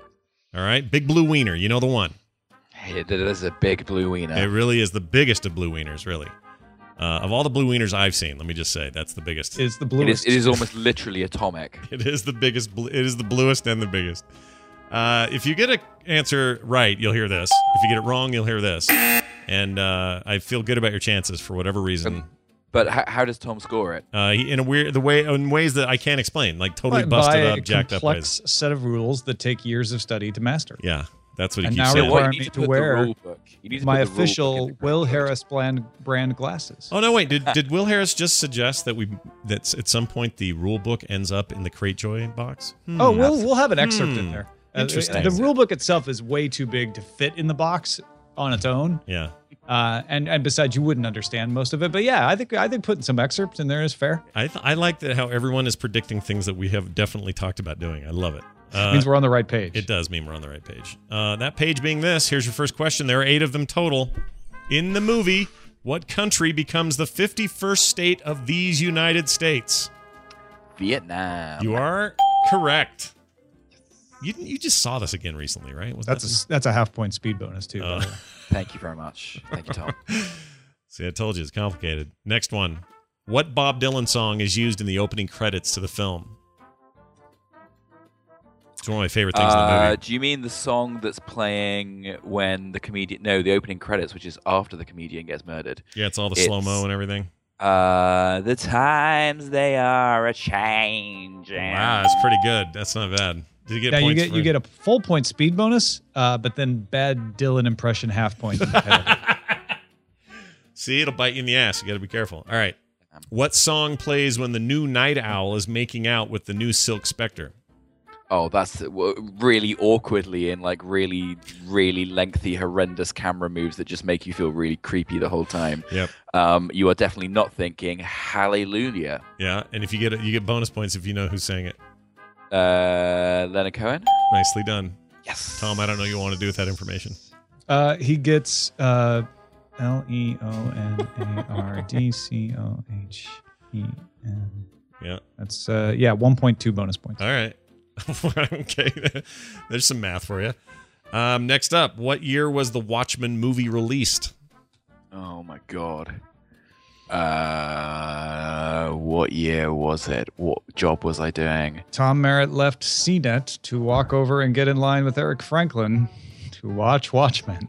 All right, Big Blue Wiener. You know the one. Hey, that is a big blue wiener. It really is the biggest of blue wieners, really. Uh, of all the blue wieners I've seen, let me just say that's the biggest. It's the It bluest. is, it is almost literally atomic. It is the biggest. Bl- it is the bluest and the biggest. Uh, if you get an answer right, you'll hear this. If you get it wrong, you'll hear this. And uh, I feel good about your chances for whatever reason. But how, how does Tom score it? Uh, he, in a weird the way in ways that I can't explain, like totally By- busted by up, a jacked up ways. complex set of rules that take years of study to master. Yeah, that's what he And keeps now saying. we're- What, require you me need to to put wear the rule book. You need to My put the rule book in official the Will correct Harris brand brand glasses. Oh no! Wait, did did Will Harris just suggest that we that at some point the rule book ends up in the Cratejoy box? Hmm. Oh, we'll we'll have an excerpt Hmm. in there. Uh, Interesting. the rule book itself is way too big to fit in the box on its own. Yeah, Uh, and and besides, you wouldn't understand most of it. But yeah, I think I think putting some excerpts in there is fair. I th- I like that how everyone is predicting things that we have definitely talked about doing. I love it. Uh, means we're on the right page. It does mean we're on the right page. Uh, that page being this, here's your first question. There are eight of them total. In the movie, what country becomes the fifty-first state of these United States? Vietnam. You are correct. You you just saw this again recently, right? Was That's that a, that's a half point speed bonus too. by Uh, the way. Thank you very much. Thank you, Tom. See, I told you it's complicated. Next one. What Bob Dylan song is used in the opening credits to the film? It's one of my favorite things in the Uh, movie. do you mean the song that's playing when the comedian? No, the opening credits, which is after the comedian gets murdered. Yeah, it's all the it's- slow mo and everything. Uh, the times they are a change. Wow, that's pretty good. That's not bad. Did you get Now you points get for you get a full point speed bonus, uh, but then bad Dylan impression half point. See, it'll bite you in the ass. You got to be careful. All right. What song plays when the new Night Owl is making out with the new Silk Spectre? Oh, that's w- really awkwardly in like really, really lengthy, horrendous camera moves that just make you feel really creepy the whole time. Yep. Um, you are definitely not thinking Hallelujah. Yeah, and if you get it, you get bonus points if you know who sang it. Uh, Leonard Cohen. Nicely done, Yes. Tom. I don't know what you want to do with that information. uh, he gets uh, L E O N A R D C O H E N. Yeah. That's uh, yeah, one point two bonus points. All right. Okay. There's some math for you. Um, next up, what year was the Watchmen movie released? Oh my god. Uh, what year was it? What job was I doing? Tom Merritt left C net to walk over and get in line with Eric Franklin to watch Watchmen.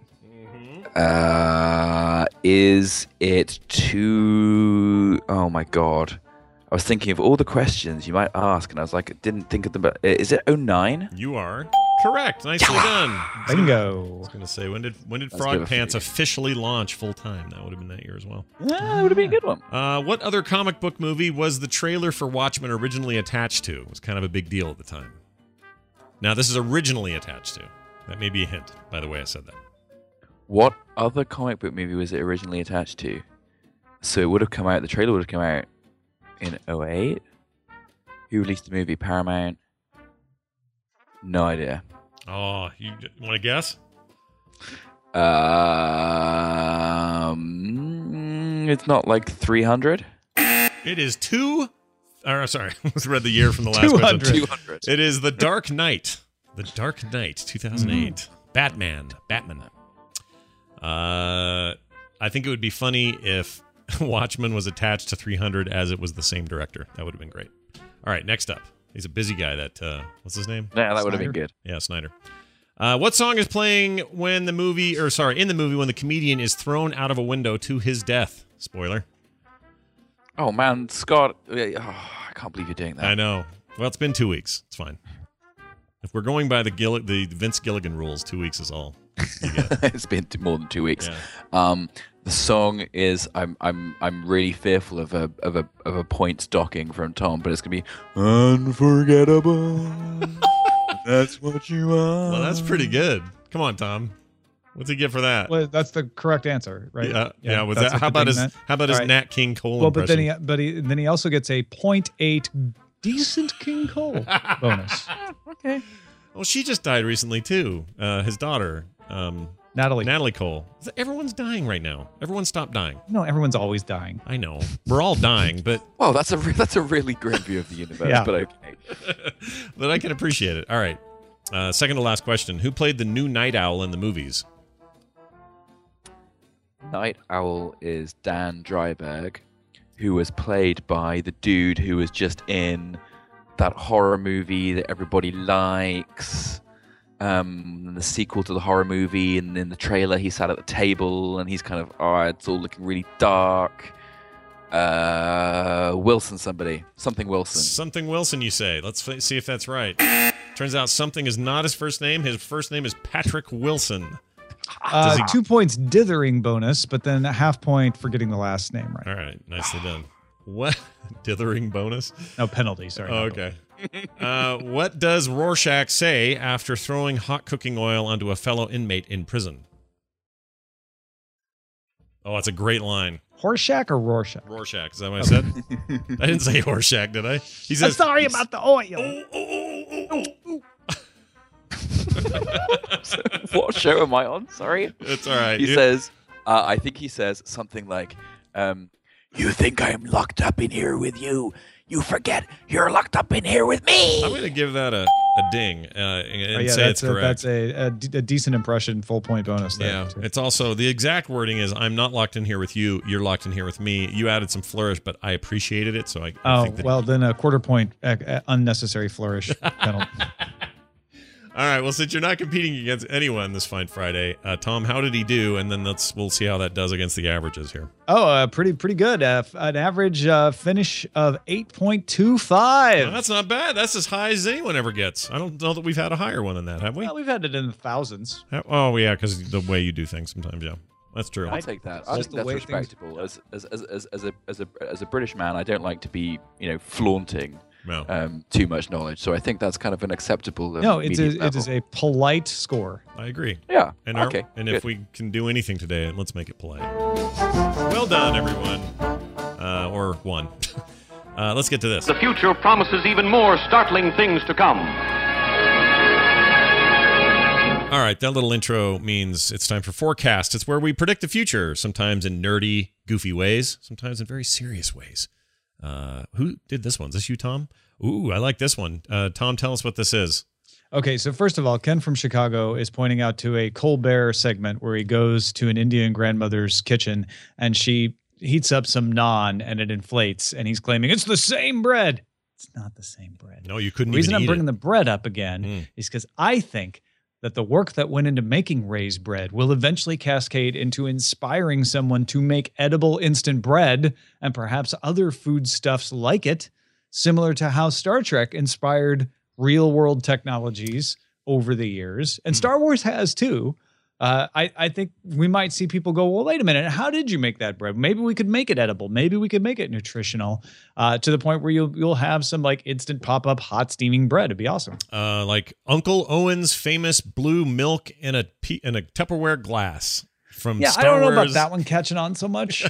Uh, is it too? Oh my god. I was thinking of all the questions you might ask, and I was like, I didn't think of them. But is it oh nine? You are correct. Nicely done. I Bingo. was going to say, when did when did That's Frog good. Pants officially launch full time? That would have been that year as well. Yeah, that would have been a good one. Uh, what other comic book movie was the trailer for Watchmen originally attached to? It was kind of a big deal at the time. Now, this is originally attached to. That may be a hint, by the way I said that. What other comic book movie was it originally attached to? So it would have come out. The trailer would have come out in oh eight. Who released the movie? Paramount. No idea. Oh, you want to guess? Um, it's not like three hundred. It is two. Or, sorry, I read the year from the last two question. hundred. two hundred. It is The Dark Knight. The Dark Knight, two thousand eight. Mm-hmm. Batman. Batman. Uh, I think it would be funny if Watchmen was attached to three hundred as it was the same director. That would have been great. All right, next up. He's a busy guy. That uh, what's his name? Yeah, that would have been Snyder. good. Yeah, Snyder. Uh, what song is playing when the movie, or sorry, in the movie when the comedian is thrown out of a window to his death? Spoiler. Oh man, Scott! Oh, I can't believe you're doing that. I know. Well, it's been two weeks. It's fine. If we're going by the Gill- the Vince Gilligan rules, two weeks is all you get. It's been t- more than two weeks. Yeah. Um, the song is I'm I'm I'm really fearful of a of a of a point docking from Tom, but it's gonna be unforgettable. That's what you are. Well, that's pretty good. Come on, Tom. What's he get for that? Well, that's the correct answer, right? Yeah, yeah. Was that's that? what How the about thing his? meant. How about his All right. Nat King Cole Well, but then impression? he but he then he also gets a point eight decent King Cole bonus. Okay. Well, she just died recently too. Uh, his daughter, um, Natalie. Natalie Cole. Everyone's dying right now. Everyone stop dying. No, everyone's always dying. I know we're all dying, but Well, that's a re- that's a really grim view of the universe. Yeah. But okay. but I can appreciate it. All right. Uh, second to last question: who played the new Night Owl in the movies? Night Owl is Dan Dryberg, who was played by the dude who was just in that horror movie that everybody likes. Um, the sequel to the horror movie, and in the trailer he sat at the table and he's kind of, oh, it's all looking really dark. Uh, Wilson, somebody, something Wilson. Something Wilson, you say. Let's f- see if that's right. Turns out something is not his first name. His first name is Patrick Wilson. Uh, he- two points dithering bonus, but then a half point for getting the last name right. All right, nicely done. What? Dithering bonus? No penalty, sorry. Oh, okay. uh, what does Rorschach say after throwing hot cooking oil onto a fellow inmate in prison? Oh, that's a great line. Horseshack or Rorschach? Rorschach, is that what I said? I didn't say Horseshack, did I? He I'm says, sorry about the oil. Oh, oh, oh, oh, oh. What show am I on? Sorry. It's all right. He You- says, uh, I think he says something like, um, "You think I'm locked up in here with you? You forget you're locked up in here with me." I'm going to give that a, a ding uh, and Oh, yeah, say that's it's a, correct. that's a, a, d- a decent impression, full point bonus there. Yeah, too. it's also the exact wording is I'm not locked in here with you. You're locked in here with me. You added some flourish, but I appreciated it, so I, I Oh, think that. well, then a quarter point uh, uh, unnecessary flourish penalty. All right. Well, since you're not competing against anyone this fine Friday, uh, Tom, how did he do? And then let's we'll see how that does against the averages here. Oh, uh, pretty pretty good. Uh, f- an average uh, finish of eight point two five. Well, that's not bad. That's as high as anyone ever gets. I don't know that we've had a higher one than that, have we? Well, we've had it in the thousands. Ha- Oh, yeah, because the way you do things sometimes. Yeah, that's true. I'll take that. I Just think the that's way things- respectable. As as, as as as a as a as a British man, I don't like to be you know flaunting No. um, too much knowledge. So I think that's kind of an acceptable. Um, No, it's a, medium it is level. a polite score. I agree. Yeah. And, our- okay. and good. if we can do anything today, let's make it polite. Well done, everyone. Uh, or one. uh, let's get to this. The future promises even more startling things to come. All right, that little intro means it's time for Forecast. It's where we predict the future, sometimes in nerdy, goofy ways, sometimes in very serious ways. Uh, who did this one? Is this you, Tom? Ooh, I like this one. Uh, Tom, tell us what this is. Okay, so first of all, Ken from Chicago is pointing out to a Colbert segment where he goes to an Indian grandmother's kitchen and she heats up some naan and it inflates, and he's claiming it's the same bread. It's not the same bread. No, you couldn't The reason even I'm eat bringing it. the bread up again Mm. is because I think that the work that went into making Ray's bread will eventually cascade into inspiring someone to make edible instant bread and perhaps other foodstuffs like it, similar to how Star Trek inspired real-world technologies over the years. And Star Wars has too. Uh, I, I think we might see people go, well, wait a minute, how did you make that bread? Maybe we could make it edible. Maybe we could make it nutritional uh, to the point where you'll you'll have some like instant pop-up hot steaming bread. It'd be awesome. Uh, like Uncle Owen's famous blue milk in a pe- in a Tupperware glass from Yeah, Star I don't know Wars. about that one catching on so much.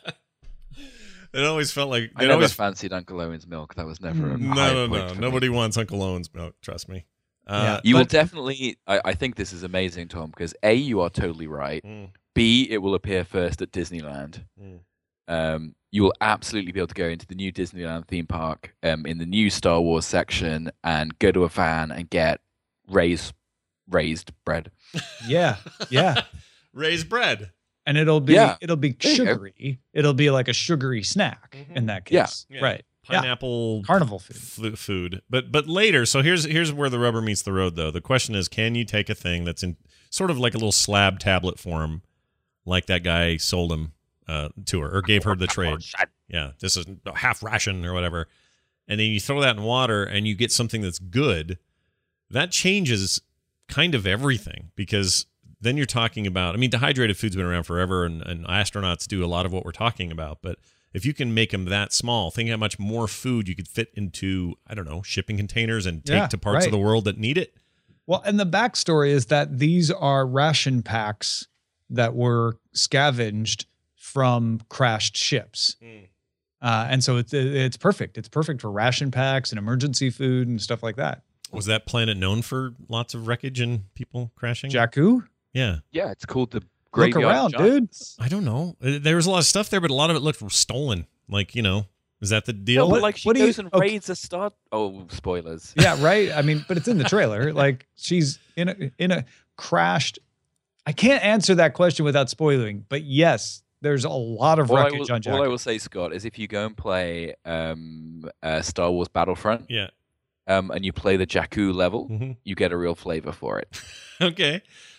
It always felt like I it never always. fancied Uncle Owen's milk. That was never a No, high no, point no. for me. Nobody wants Uncle Owen's milk. Trust me. Uh, You will But- definitely. I, I think this is amazing, Tom, because A, you are totally right. Mm. B, it will appear first at Disneyland. Mm. Um, you will absolutely be able to go into the new Disneyland theme park um, in the new Star Wars section and go to a fan and get raised raised bread. Yeah, yeah. raised bread. And it'll be Yeah. it'll be There you go. sugary. It'll be like a sugary snack in that Yeah. case. Yeah. Right. Yeah. Pineapple Carnival food. f- food. But but later, so here's here's where the rubber meets the road though. The question is, can you take a thing that's in sort of like a little slab tablet form, like that guy sold him uh, to her or gave her the trade? Yeah, this is a half ration or whatever. And then you throw that in water and you get something that's good. That changes kind of everything, because then you're talking about, I mean, dehydrated food's been around forever, and, and astronauts do a lot of what we're talking about. But if you can make them that small, think how much more food you could fit into, I don't know, shipping containers and take Yeah, to parts of right. the world that need it. Well, and the backstory is that these are ration packs that were scavenged from crashed ships. Uh, and so it's it's perfect. It's perfect for ration packs and emergency food and stuff like that. Was that planet known for lots of wreckage and people crashing? Jakku, Yeah. Yeah, it's called the look Graveyard around, Giants. I don't know. Uh, There was a lot of stuff there, but a lot of it looked stolen. Like, you know, is that the deal? No, What- but like she what do you- goes and okay. raids a star. Oh, spoilers. Yeah, right. I mean, but it's in the trailer. Like she's in a in a crashed. I can't answer that question without spoiling, but yes, there's a lot of All I, wreckage will, on all I Jakku. will say, Scott, is if you go and play um, uh, Star Wars Battlefront Yeah. um, and you play the Jakku level, Mhm. you get a real flavor for it. Okay.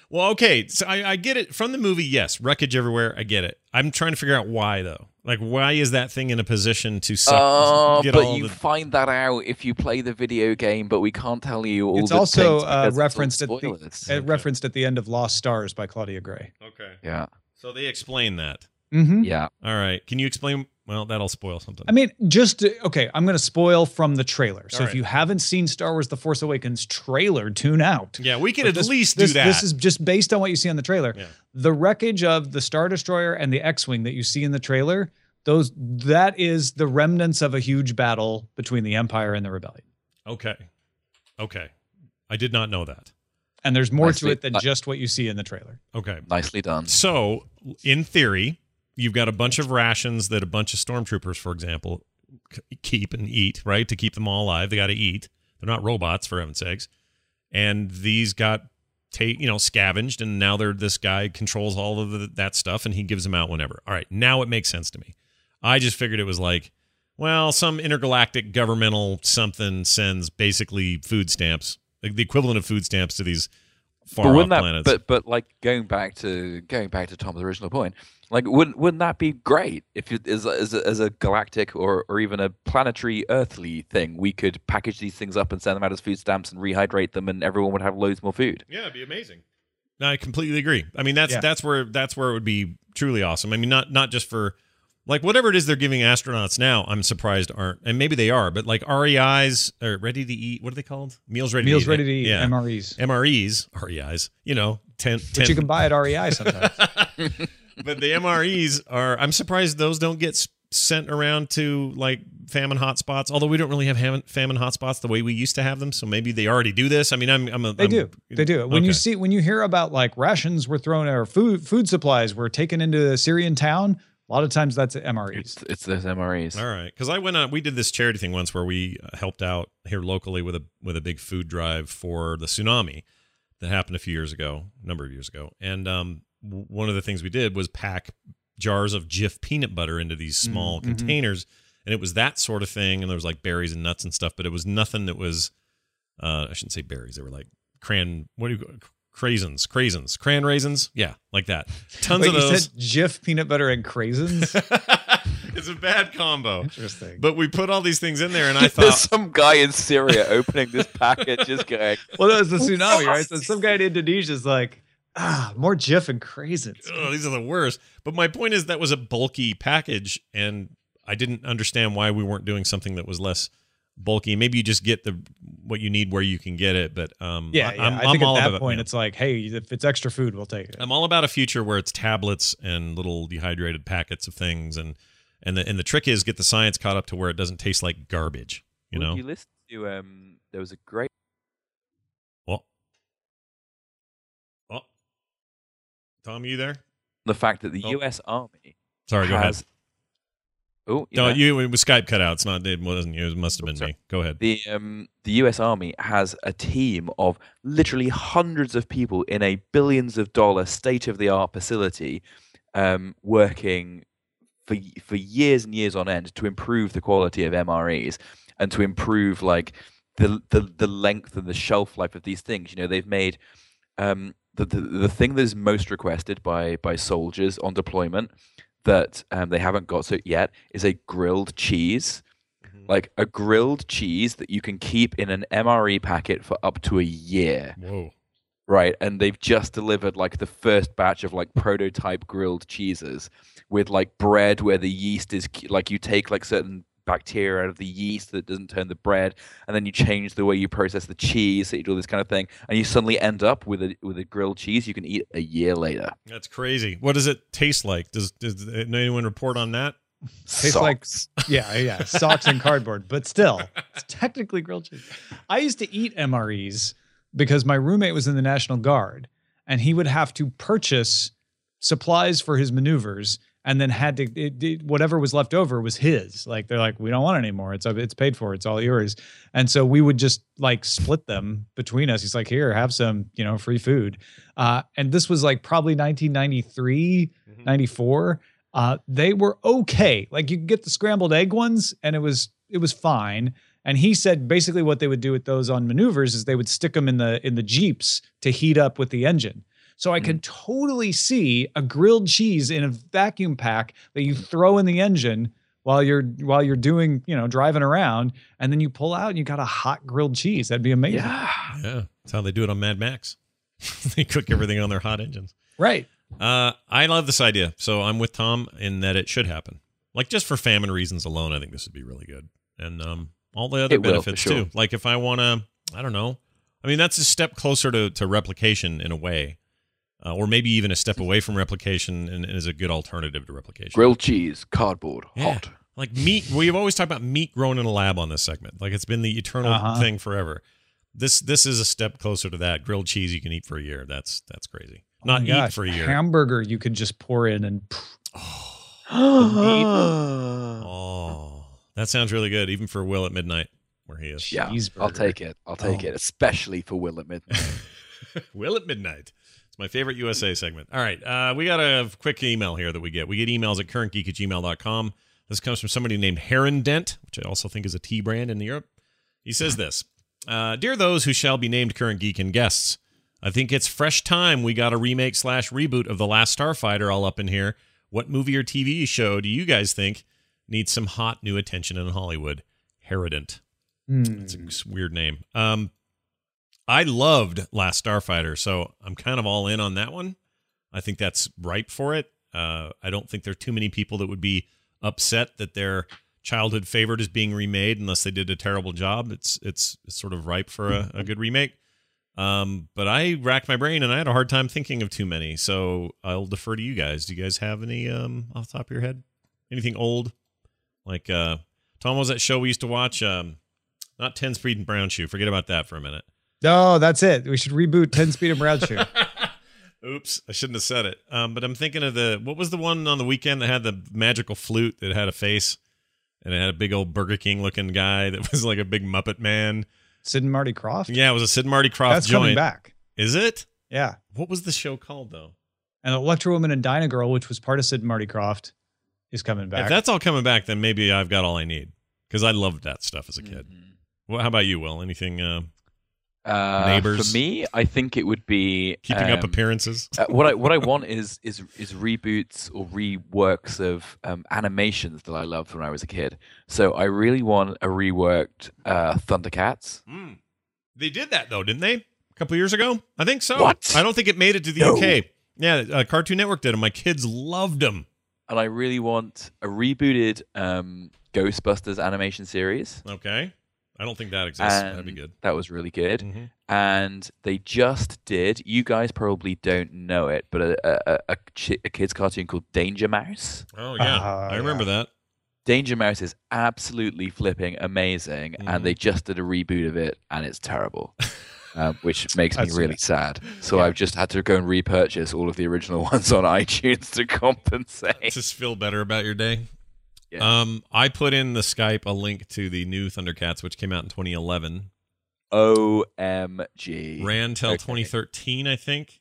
Well, okay, so I, I get it from the movie. Yes, wreckage everywhere. I get it. I'm trying to figure out why though. Like, why is that thing in a position to suck? Oh, get but all you the... find that out if you play the video game. But we can't tell you all It's the also things uh, because referenced it's all at the spoilers. uh, Okay. referenced at the end of Lost Stars by Claudia Gray. Okay, Yeah, so they explain that. Mm-hmm. yeah. All right, can you explain? Well, that'll spoil something. I mean, just okay. I'm going to spoil from the trailer. So All if right. you haven't seen Star Wars: The Force Awakens trailer, tune out. yeah, we can But at this- least this, do that. This is just based on what you see on the trailer. Yeah. The wreckage of the Star Destroyer and the X-wing that you see in the trailer, those that is the remnants of a huge battle between the Empire and the Rebellion. Okay, okay, I did not know that. And there's more Nicely- to it than uh, just what you see in the trailer. Okay, Nicely done. so in theory, you've got a bunch of rations that a bunch of stormtroopers, for example, c- keep and eat, right? To keep them all alive, they got to eat. They're not robots, for heaven's sakes. And these got, ta- you know, scavenged, and now they're this guy controls all of the, that stuff, and he gives them out whenever. All right, now it makes sense to me. I just figured it was like, well, some intergalactic governmental something sends basically food stamps, like the equivalent of food stamps to these But far off wouldn't that, planets. but but like going back to going back to Tom's original point, like wouldn't wouldn't that be great if it, as a, as a, as a galactic or or even a planetary earthly thing, we could package these things up and send them out as food stamps and rehydrate them, and everyone would have loads more food. Yeah, it'd be amazing. No, I completely agree. I mean, that's Yeah. that's where that's where it would be truly awesome. I mean, not not just for like whatever it is they're giving astronauts now. I'm surprised aren't, and maybe they are, but like R E Is or ready to eat. What are they called? Meals ready. Meals to eat. ready to eat, Yeah, M R Es. M R Es, R E Is. You know, ten. Which ten you can buy at R E I sometimes. but the M R Es are. I'm surprised those don't get s- sent around to like famine hotspots. Although we don't really have ham- famine hotspots the way we used to have them, so maybe they already do this. I mean, I'm. I'm a, They I'm- do. They do. When you okay. see, when you hear about like rations were thrown or food food supplies were taken into a Syrian town, a lot of times that's M R Es. It's it's those M R Es. All right, because I went on. We did this charity thing once where we uh, helped out here locally with a with a big food drive for the tsunami that happened a few years ago, a number of years ago. And um, w- one of the things we did was pack jars of Jif peanut butter into these small Mm-hmm. containers, and it was that sort of thing. And there was like berries and nuts and stuff, but it was nothing that was. Uh, I shouldn't say berries. They were like cran. What do you? Craisins, craisins, cran raisins. Yeah, like that. Tons Wait, of those. you said Jif peanut butter and craisins? It's a bad combo. Interesting. But we put all these things in there, and I There's thought, some guy in Syria opening this packet, just going. Well, that was the tsunami, right? So some guy in Indonesia is like, ah, more Jif and craisins. oh, these are the worst. But my point is that was a bulky package, and I didn't understand why we weren't doing something that was less bulky. Maybe you just get the what you need where you can get it. But um, Yeah, I, yeah. I'm, I I'm think all at that about point, man, it's like, hey, if it's extra food, we'll take it. I'm all about a future where it's tablets and little dehydrated packets of things, and and the and the trick is get the science caught up to where it doesn't taste like garbage. You Would know. you listen to um? There was a great. Well, oh, Tom, are you there? The fact that the Oh. U S Army Sorry, go ahead. has. Oh, No, there? you it was Skype cut out. It's not. It wasn't you. It must have been Sorry. me. Go ahead. The um the U S Army has a team of literally hundreds of people in a billions of dollar state of the art facility, um, working for for years and years on end to improve the quality of M R Es and to improve like the the the length and the shelf life of these things. You know, they've made um the the, the thing that is most requested by by soldiers on deployment that um, they haven't got so yet is a grilled cheese. Like a grilled cheese that you can keep in an M R E packet for up to a year, Whoa. right? And they've just delivered like the first batch of like prototype grilled cheeses with like bread where the yeast is like you take like certain bacteria out of the yeast that doesn't turn the bread, and then you change the way you process the cheese, so you do all this kind of thing, and you suddenly end up with a with a grilled cheese you can eat a year later. That's crazy. What does it taste like? Does does anyone report on that? Tastes like, yeah, yeah, socks and cardboard, but still, it's technically grilled cheese. I used to eat M R Es because my roommate was in the National Guard, and he would have to purchase supplies for his maneuvers, and then had to it, it, whatever was left over was his. Like they're like, we don't want it anymore. It's it's paid for. It's all yours. And so we would just like split them between us. He's like, here, have some, you know, free food. Uh, and this was like probably nineteen ninety-three, Mm-hmm. ninety-four. Uh, they were okay. Like you could get the scrambled egg ones, and it was it was fine. And he said basically what they would do with those on maneuvers is they would stick them in the in the Jeeps to heat up with the engine. So I could totally see a grilled cheese in a vacuum pack that you throw in the engine while you're while you're doing, you know, driving around, and then you pull out and you got a hot grilled cheese. That'd be amazing. Yeah. Yeah, that's how they do it on Mad Max. They cook everything on their hot engines. Right. Uh, I love this idea, so I'm with Tom in that it should happen. Like, just for famine reasons alone, I think this would be really good, and um, all the other It will, benefits for sure. too. Like, if I want to, I don't know. I mean, that's a step closer to, to replication in a way, uh, or maybe even a step away from replication, and, and is a good alternative to replication. Grilled cheese, cardboard, Yeah. hot. Like meat, we've always talked about meat grown in a lab on this segment. Like, it's been the eternal Uh-huh. thing forever. This this is a step closer to that. Grilled cheese you can eat for a year. That's that's crazy. Not Oh my eat gosh, for a year. Hamburger you could just pour in and Oh, that sounds really good, even for Will at midnight, where he is. Yeah, Cheeseburger. I'll take it. I'll take Oh. it, especially for Will at midnight. Will at midnight. It's my favorite U S A segment. All right, uh, we got a quick email here that we get. We get emails at current geek at gmail dot com. This comes from somebody named Heron Dent, which I also think is a tea brand in Europe. He says this, uh, Dear those who shall be named Current Geek and guests, I think it's fresh time we got a remake slash reboot of The Last Starfighter all up in here. What movie or T V show do you guys think needs some hot new attention in Hollywood? Herodent. It's a weird name. Um, I loved Last Starfighter, so I'm kind of all in on that one. I think that's ripe for it. Uh, I don't think there are too many people that would be upset that their childhood favorite is being remade unless they did a terrible job. It's it's, it's sort of ripe for a, a good remake. Um, but I racked my brain and I had a hard time thinking of too many, so I'll defer to you guys. Do you guys have any um, off the top of your head? Anything old? Like, uh, Tom, what was that show we used to watch? Um, not ten Speed and Brown Shoe. Forget about that for a minute. No, that's it. We should reboot ten Speed and Brown Shoe. Oops, I shouldn't have said it. Um, but I'm thinking of the, what was the one on the weekend that had the magical flute that had a face and it had a big old Burger King looking guy that was like a big Muppet man? Sid and Marty Krofft. Yeah, it was a Sid and Marty Krofft That's joint. coming back. Is it? Yeah. What was the show called though? And Electro Woman and Dyna Girl, which was part of Sid and Marty Krofft, is coming back. If that's all coming back, then maybe I've got all I need because I loved that stuff as a kid. Mm-hmm. Well, how about you, Will? Anything? Uh, Uh, Neighbors. For me, I think it would be keeping up um, appearances? uh, what I what I want is is is reboots or reworks of um, animations that I loved when I was a kid. So I really want a reworked uh, Thundercats. Mm. They did that though, didn't they? A couple years ago, I think so. What? I don't think it made it to the No. U K. Yeah, uh, Cartoon Network did them. My kids loved them. And I really want a rebooted um, Ghostbusters animation series. Okay, I don't think that exists. And That'd be good. That was really good. Mhm. And they just did. You guys probably don't know it, but a a, a, chi- a kids cartoon called Danger Mouse. Oh yeah, Uh, I remember that. Danger Mouse is absolutely flipping amazing, Mhm. and they just did a reboot of it, and it's terrible, um, which makes me That's- really sad. So yeah. I've just had to go and repurchase all of the original ones on iTunes to compensate. Just feel better about your day. Yeah. Um, I put in the Skype a link to the new Thundercats, which came out in twenty eleven. O M G. Ran till Okay. twenty thirteen, I think.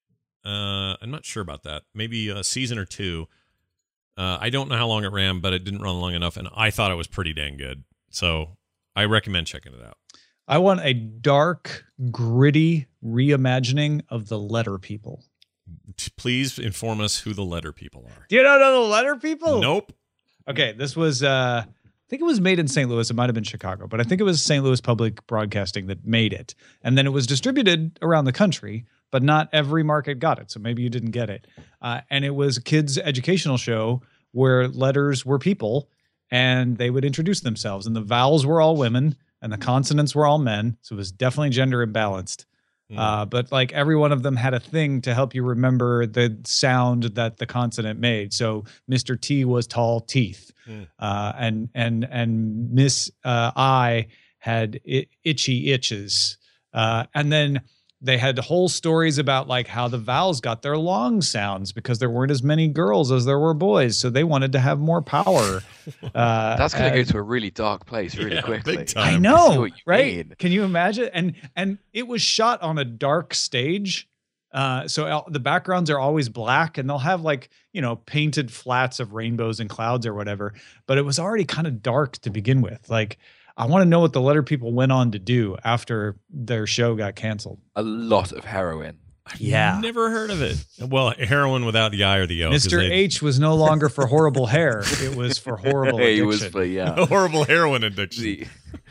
Uh, I'm not sure about that. Maybe a season or two. Uh, I don't know how long it ran, but it didn't run long enough, and I thought it was pretty dang good. So I recommend checking it out. I want a dark, gritty reimagining of the Letter People. T- Please inform us who the letter people are. Do you not know the Letter People? Nope. Okay, this was, uh, I think it was made in Saint Louis. It might have been Chicago, but I think it was Saint Louis Public Broadcasting that made it. And then it was distributed around the country, but not every market got it. So maybe you didn't get it. Uh, and it was a kids' educational show where letters were people and they would introduce themselves. And the vowels were all women and the consonants were all men. So it was definitely gender imbalanced. Mm. Uh, but like every one of them had a thing to help you remember the sound that the consonant made. So Mister T was tall teeth, Hmm. uh, and and and Miss uh, I had I- itchy itches, uh, and then they had whole stories about like how the vowels got their long sounds because there weren't as many girls as there were boys, so they wanted to have more power. Uh, That's going to and- go to a really dark place really Yeah, quickly. big time. I I see know, what you right? mean. Can you imagine? And and it was shot on a dark stage, uh, so al- the backgrounds are always black, and they'll have like you know painted flats of rainbows and clouds or whatever. But it was already kind of dark to begin with. Like I want to know what the Letter People went on to do after their show got canceled. A lot of heroin. I've Yeah. never heard of it. Well, heroin without the I or the O. 'cause Mister they- H was no longer for horrible hair. It was for horrible It addiction. was for yeah. horrible heroin addiction. the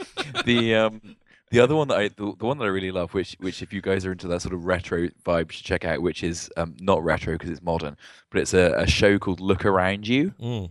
the um the other one that I the, the one that I really love, which which if you guys are into that sort of retro vibe, you should check out. Which is um not retro because it's modern, but it's a, a show called Look Around You. Mm.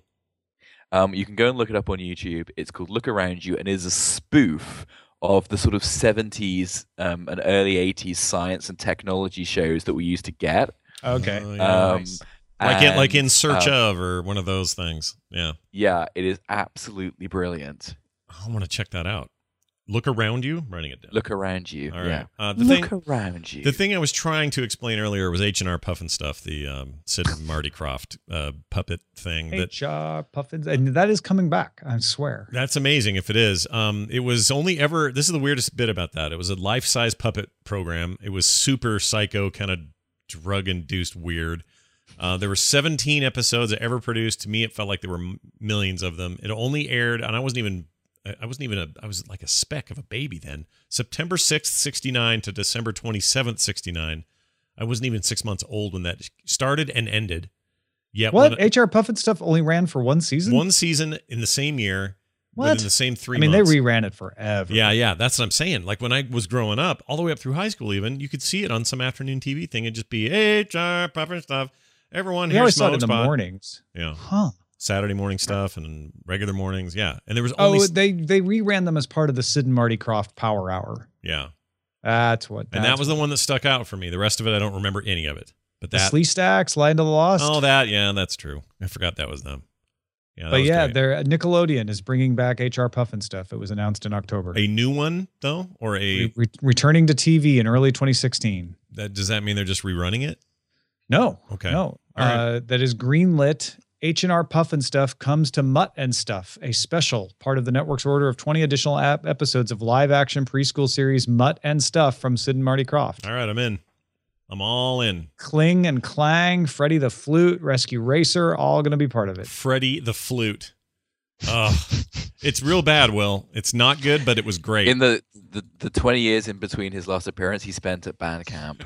Um, you can go and look it up on YouTube. It's called Look Around You, and it is a spoof of the sort of seventies um, and early eighties science and technology shows that we used to get. Okay. Oh, yeah. Um, Nice. Like in like in and, search uh, of or one of those things. Yeah. Yeah, it is absolutely brilliant. I want to check that out. Look around you. I'm writing it down. Look around you. All right. Yeah. Uh, the Look thing around you. the thing I was trying to explain earlier was H and R Puffin stuff, the um, Sid and Marty Croft uh, puppet thing. That H R Puffins, and that is coming back. I swear. That's amazing if it is. Um, it was only ever, this is the weirdest bit about that. It was a life-size puppet program. It was super psycho, kind of drug-induced weird. Uh, there were seventeen episodes ever produced. To me, it felt like there were m- millions of them. It only aired, and I wasn't even, I wasn't even, a, I was like a speck of a baby then. September sixth, sixty-nine to December twenty-seventh, sixty-nine. I wasn't even six months old when that started and ended. Yet What? when- H R Puffin stuff only ran for one season? one season in the same year, What? within the same three I mean, months. they reran it forever. Yeah, yeah, that's what I'm saying. Like when I was growing up, all the way up through high school, even you could see it on some afternoon T V thing. It'd just be H R Puffin stuff. Everyone We here always saw it in smokes the pot. mornings. Yeah, Huh. Saturday morning stuff and regular mornings. Yeah, and there was only Oh, they they reran them as part of the Sid and Marty Croft Power Hour. yeah, That's what. and that's that was the what- one that stuck out for me. The rest of it, I don't remember any of it. But the that, Slee Stacks, Land of the Lost. oh, that, yeah, that's true. I forgot that was them. Yeah, that but was yeah, great. they're Nickelodeon is bringing back H R Puffin stuff. It was announced in October. A new one though, or a Re- re- returning to T V in early twenty sixteen. that does that mean they're just rerunning it? No. Okay. No. All right. Uh, that is greenlit. H and R Puffin Stuff comes to Mutt and Stuff, a special part of the network's order of twenty additional ap- episodes of live-action preschool series Mutt and Stuff from Sid and Marty Croft. All right, I'm in. I'm all in. Cling and Clang, Freddy the Flute, Rescue Racer, all going to be part of it. Freddie the Flute. Oh, it's real bad, Will. It's not good, but it was great. In the, the the twenty years in between his last appearance, he spent at band camp.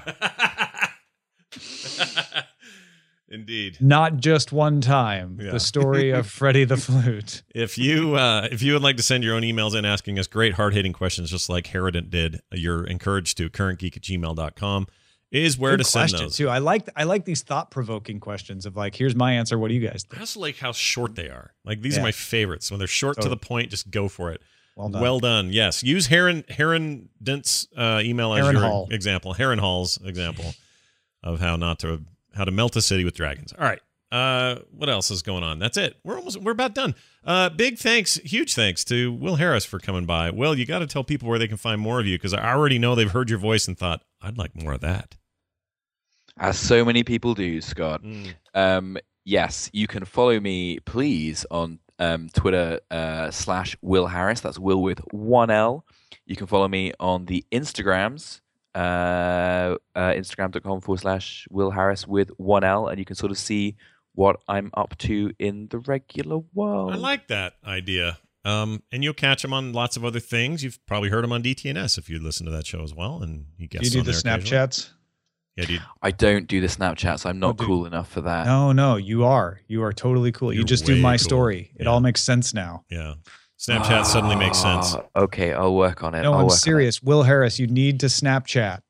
Indeed. Not just one time. Yeah. The story of Freddy the Flute. If you uh, if you would like to send your own emails in asking us great hard-hitting questions just like Herodent did, you're encouraged to currentgeek at gmail dot com is where Good to send question, those. too. I like I like these thought-provoking questions of like, here's my answer. What do you guys I think? also like how short they are. Like these Yeah. are my favorites. When they're short to Totally. the point, just go for it. Well done. Well done. Yes. Use Heron Heron Dent's uh, email as Heron your Hall. example. Heron Hall's example of how not to how to melt a city with dragons. All right. Uh, what else is going on? That's it. We're almost we're about done. Uh, big thanks, huge thanks to Will Harris for coming by. Will, you got to tell people where they can find more of you because I already know they've heard your voice and thought I'd like more of that. As so many people do, Scott. Mm. Um, yes, you can follow me, please, on um, Twitter uh, slash Will Harris. That's Will with one L. You can follow me on the Instagrams, uh, uh, instagram.com forward slash Will Harris with one L, and you can sort of see what I'm up to in the regular world. I like that idea. Um, and you'll catch him on lots of other things. You've probably heard him on D T N S if you listen to that show as well. And he Do gets you do on the there occasionally. Snapchats? Yeah, dude. I don't do the Snapchat, so I'm not Oh, dude. cool enough for that. No, no, you are. You are totally cool. You You're just do way my cool. story. It Yeah. all makes sense now. Yeah. Snapchat suddenly makes sense. Ah, Okay, I'll work on it. No, I'll I'm work on it. serious. Will Harris, you need to Snapchat.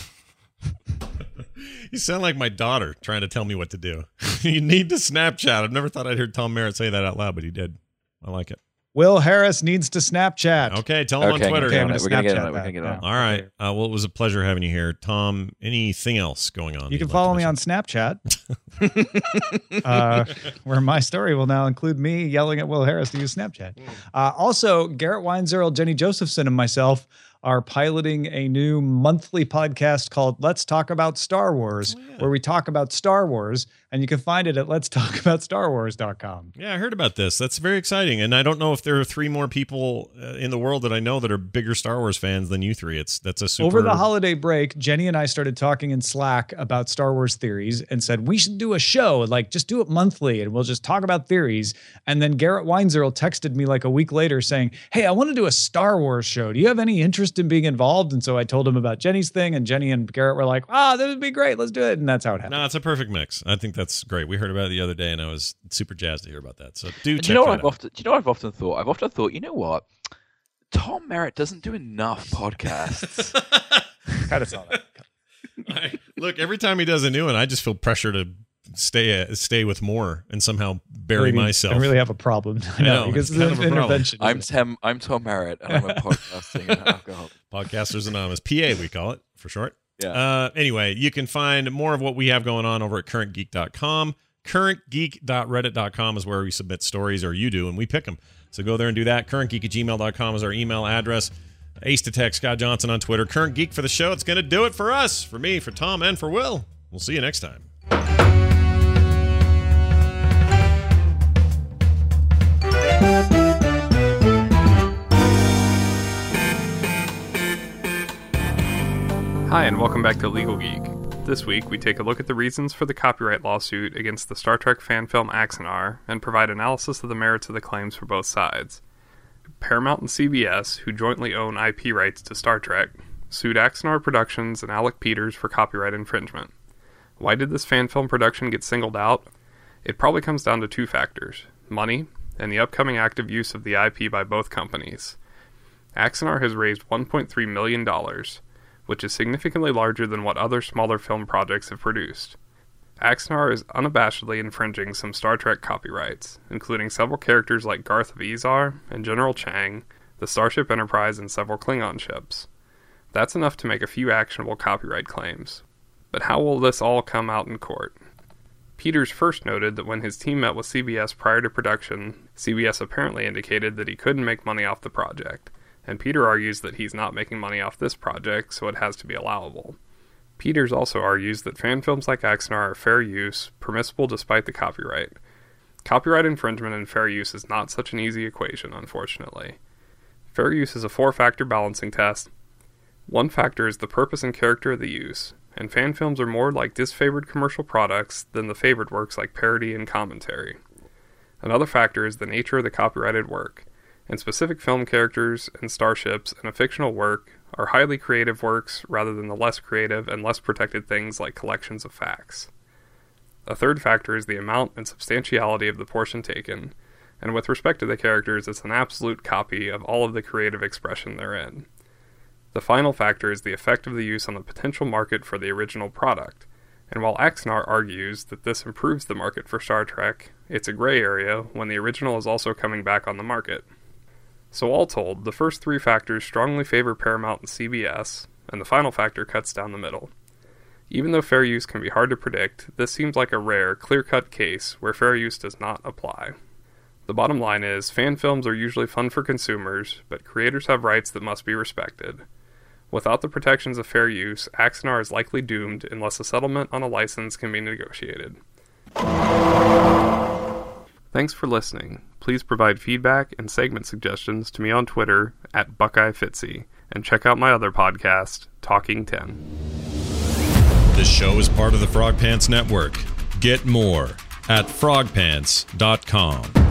You sound like my daughter trying to tell me what to do. You need to Snapchat. I've never thought I'd heard Tom Merritt say that out loud, but he did. I like it. Will Harris needs to Snapchat. Okay, tell him Okay, on Twitter. okay, I'm on gonna it. We're gonna get Snapchat on it. We're that. gonna get on it. All right. Uh, well, it was a pleasure having you here. Tom, anything else going on? You that can you'd follow like me to on Snapchat, uh, where my story will now include me yelling at Will Harris to use Snapchat. Uh, also, Garrett Weinzierl, Jenny Josephson, and myself are piloting a new monthly podcast called Let's Talk About Star Wars, Oh, yeah. where we talk about Star Wars, and you can find it at lets talk about star wars dot com. Yeah, I heard about this. That's very exciting. And I don't know if there are three more people uh, in the world that I know that are bigger Star Wars fans than you three. It's that's a super. Over the holiday break, Jenny and I started talking in Slack about Star Wars theories and said we should do a show, like just do it monthly, and we'll just talk about theories. And then Garrett Weinzierl texted me like a week later saying, "Hey, I want to do a Star Wars show. Do you have any interest in being involved?" And so I told him about Jenny's thing, and Jenny and Garrett were like, "Ah, oh, that would be great. Let's do it." And that's how it happened. No, it's a perfect mix. I think that's great. We heard about it the other day, and I was super jazzed to hear about that. So do and check you know that what I've out. often, do you know what I've often thought? I've often thought, you know what? Tom Merritt doesn't do enough podcasts. Kind of saw that. I, look, every time he does a new one, I just feel pressure to stay uh, stay with more and somehow bury Really, myself. I really have a problem. I I know, know, because it's it's kind of an a problem. intervention. I'm Tim. I'm Tom Merritt, and I'm a podcasting and alcoholic. Podcasters Anonymous, P A we call it for short. Yeah. Uh, anyway, you can find more of what we have going on over at current geek dot com. current geek dot reddit dot com is where we submit stories, or you do, and we pick them. So go there and do that. current geek at gmail dot com is our email address. Ace to Tech, Scott Johnson on Twitter. Current Geek for the show. It's going to do it for us, for me, for Tom, and for Will. We'll see you next time. Hi, and welcome back to Legal Geek. This week, we take a look at the reasons for the copyright lawsuit against the Star Trek fan film Axanar and provide analysis of the merits of the claims for both sides. Paramount and C B S, who jointly own I P rights to Star Trek, sued Axanar Productions and Alec Peters for copyright infringement. Why did this fan film production get singled out? It probably comes down to two factors: money and the upcoming active use of the I P by both companies. Axanar has raised one point three million dollars, which is significantly larger than what other smaller film projects have produced. Axanar is unabashedly infringing some Star Trek copyrights, including several characters like Garth of Izar and General Chang, the Starship Enterprise, and several Klingon ships. That's enough to make a few actionable copyright claims. But how will this all come out in court? Peters first noted that when his team met with C B S prior to production, C B S apparently indicated that he couldn't make money off the project, and Peter argues that he's not making money off this project, so it has to be allowable. Peters also argues that fan films like Axanar are fair use, permissible despite the copyright. Copyright infringement and fair use is not such an easy equation, unfortunately. Fair use is a four-factor balancing test. One factor is the purpose and character of the use, and fan films are more like disfavored commercial products than the favored works like parody and commentary. Another factor is the nature of the copyrighted work, and specific film characters and starships in a fictional work are highly creative works rather than the less creative and less protected things like collections of facts. A third factor is the amount and substantiality of the portion taken, and with respect to the characters, it's an absolute copy of all of the creative expression therein. The final factor is the effect of the use on the potential market for the original product, and while Axanar argues that this improves the market for Star Trek, it's a gray area when the original is also coming back on the market. So all told, the first three factors strongly favor Paramount and C B S, and the final factor cuts down the middle. Even though fair use can be hard to predict, this seems like a rare, clear-cut case where fair use does not apply. The bottom line is, fan films are usually fun for consumers, but creators have rights that must be respected. Without the protections of fair use, Axanar is likely doomed unless a settlement on a license can be negotiated. Thanks for listening. Please provide feedback and segment suggestions to me on Twitter at Buckeye Fitzy, and check out my other podcast, Talking ten. This show is part of the Frog Pants Network. Get more at frog pants dot com.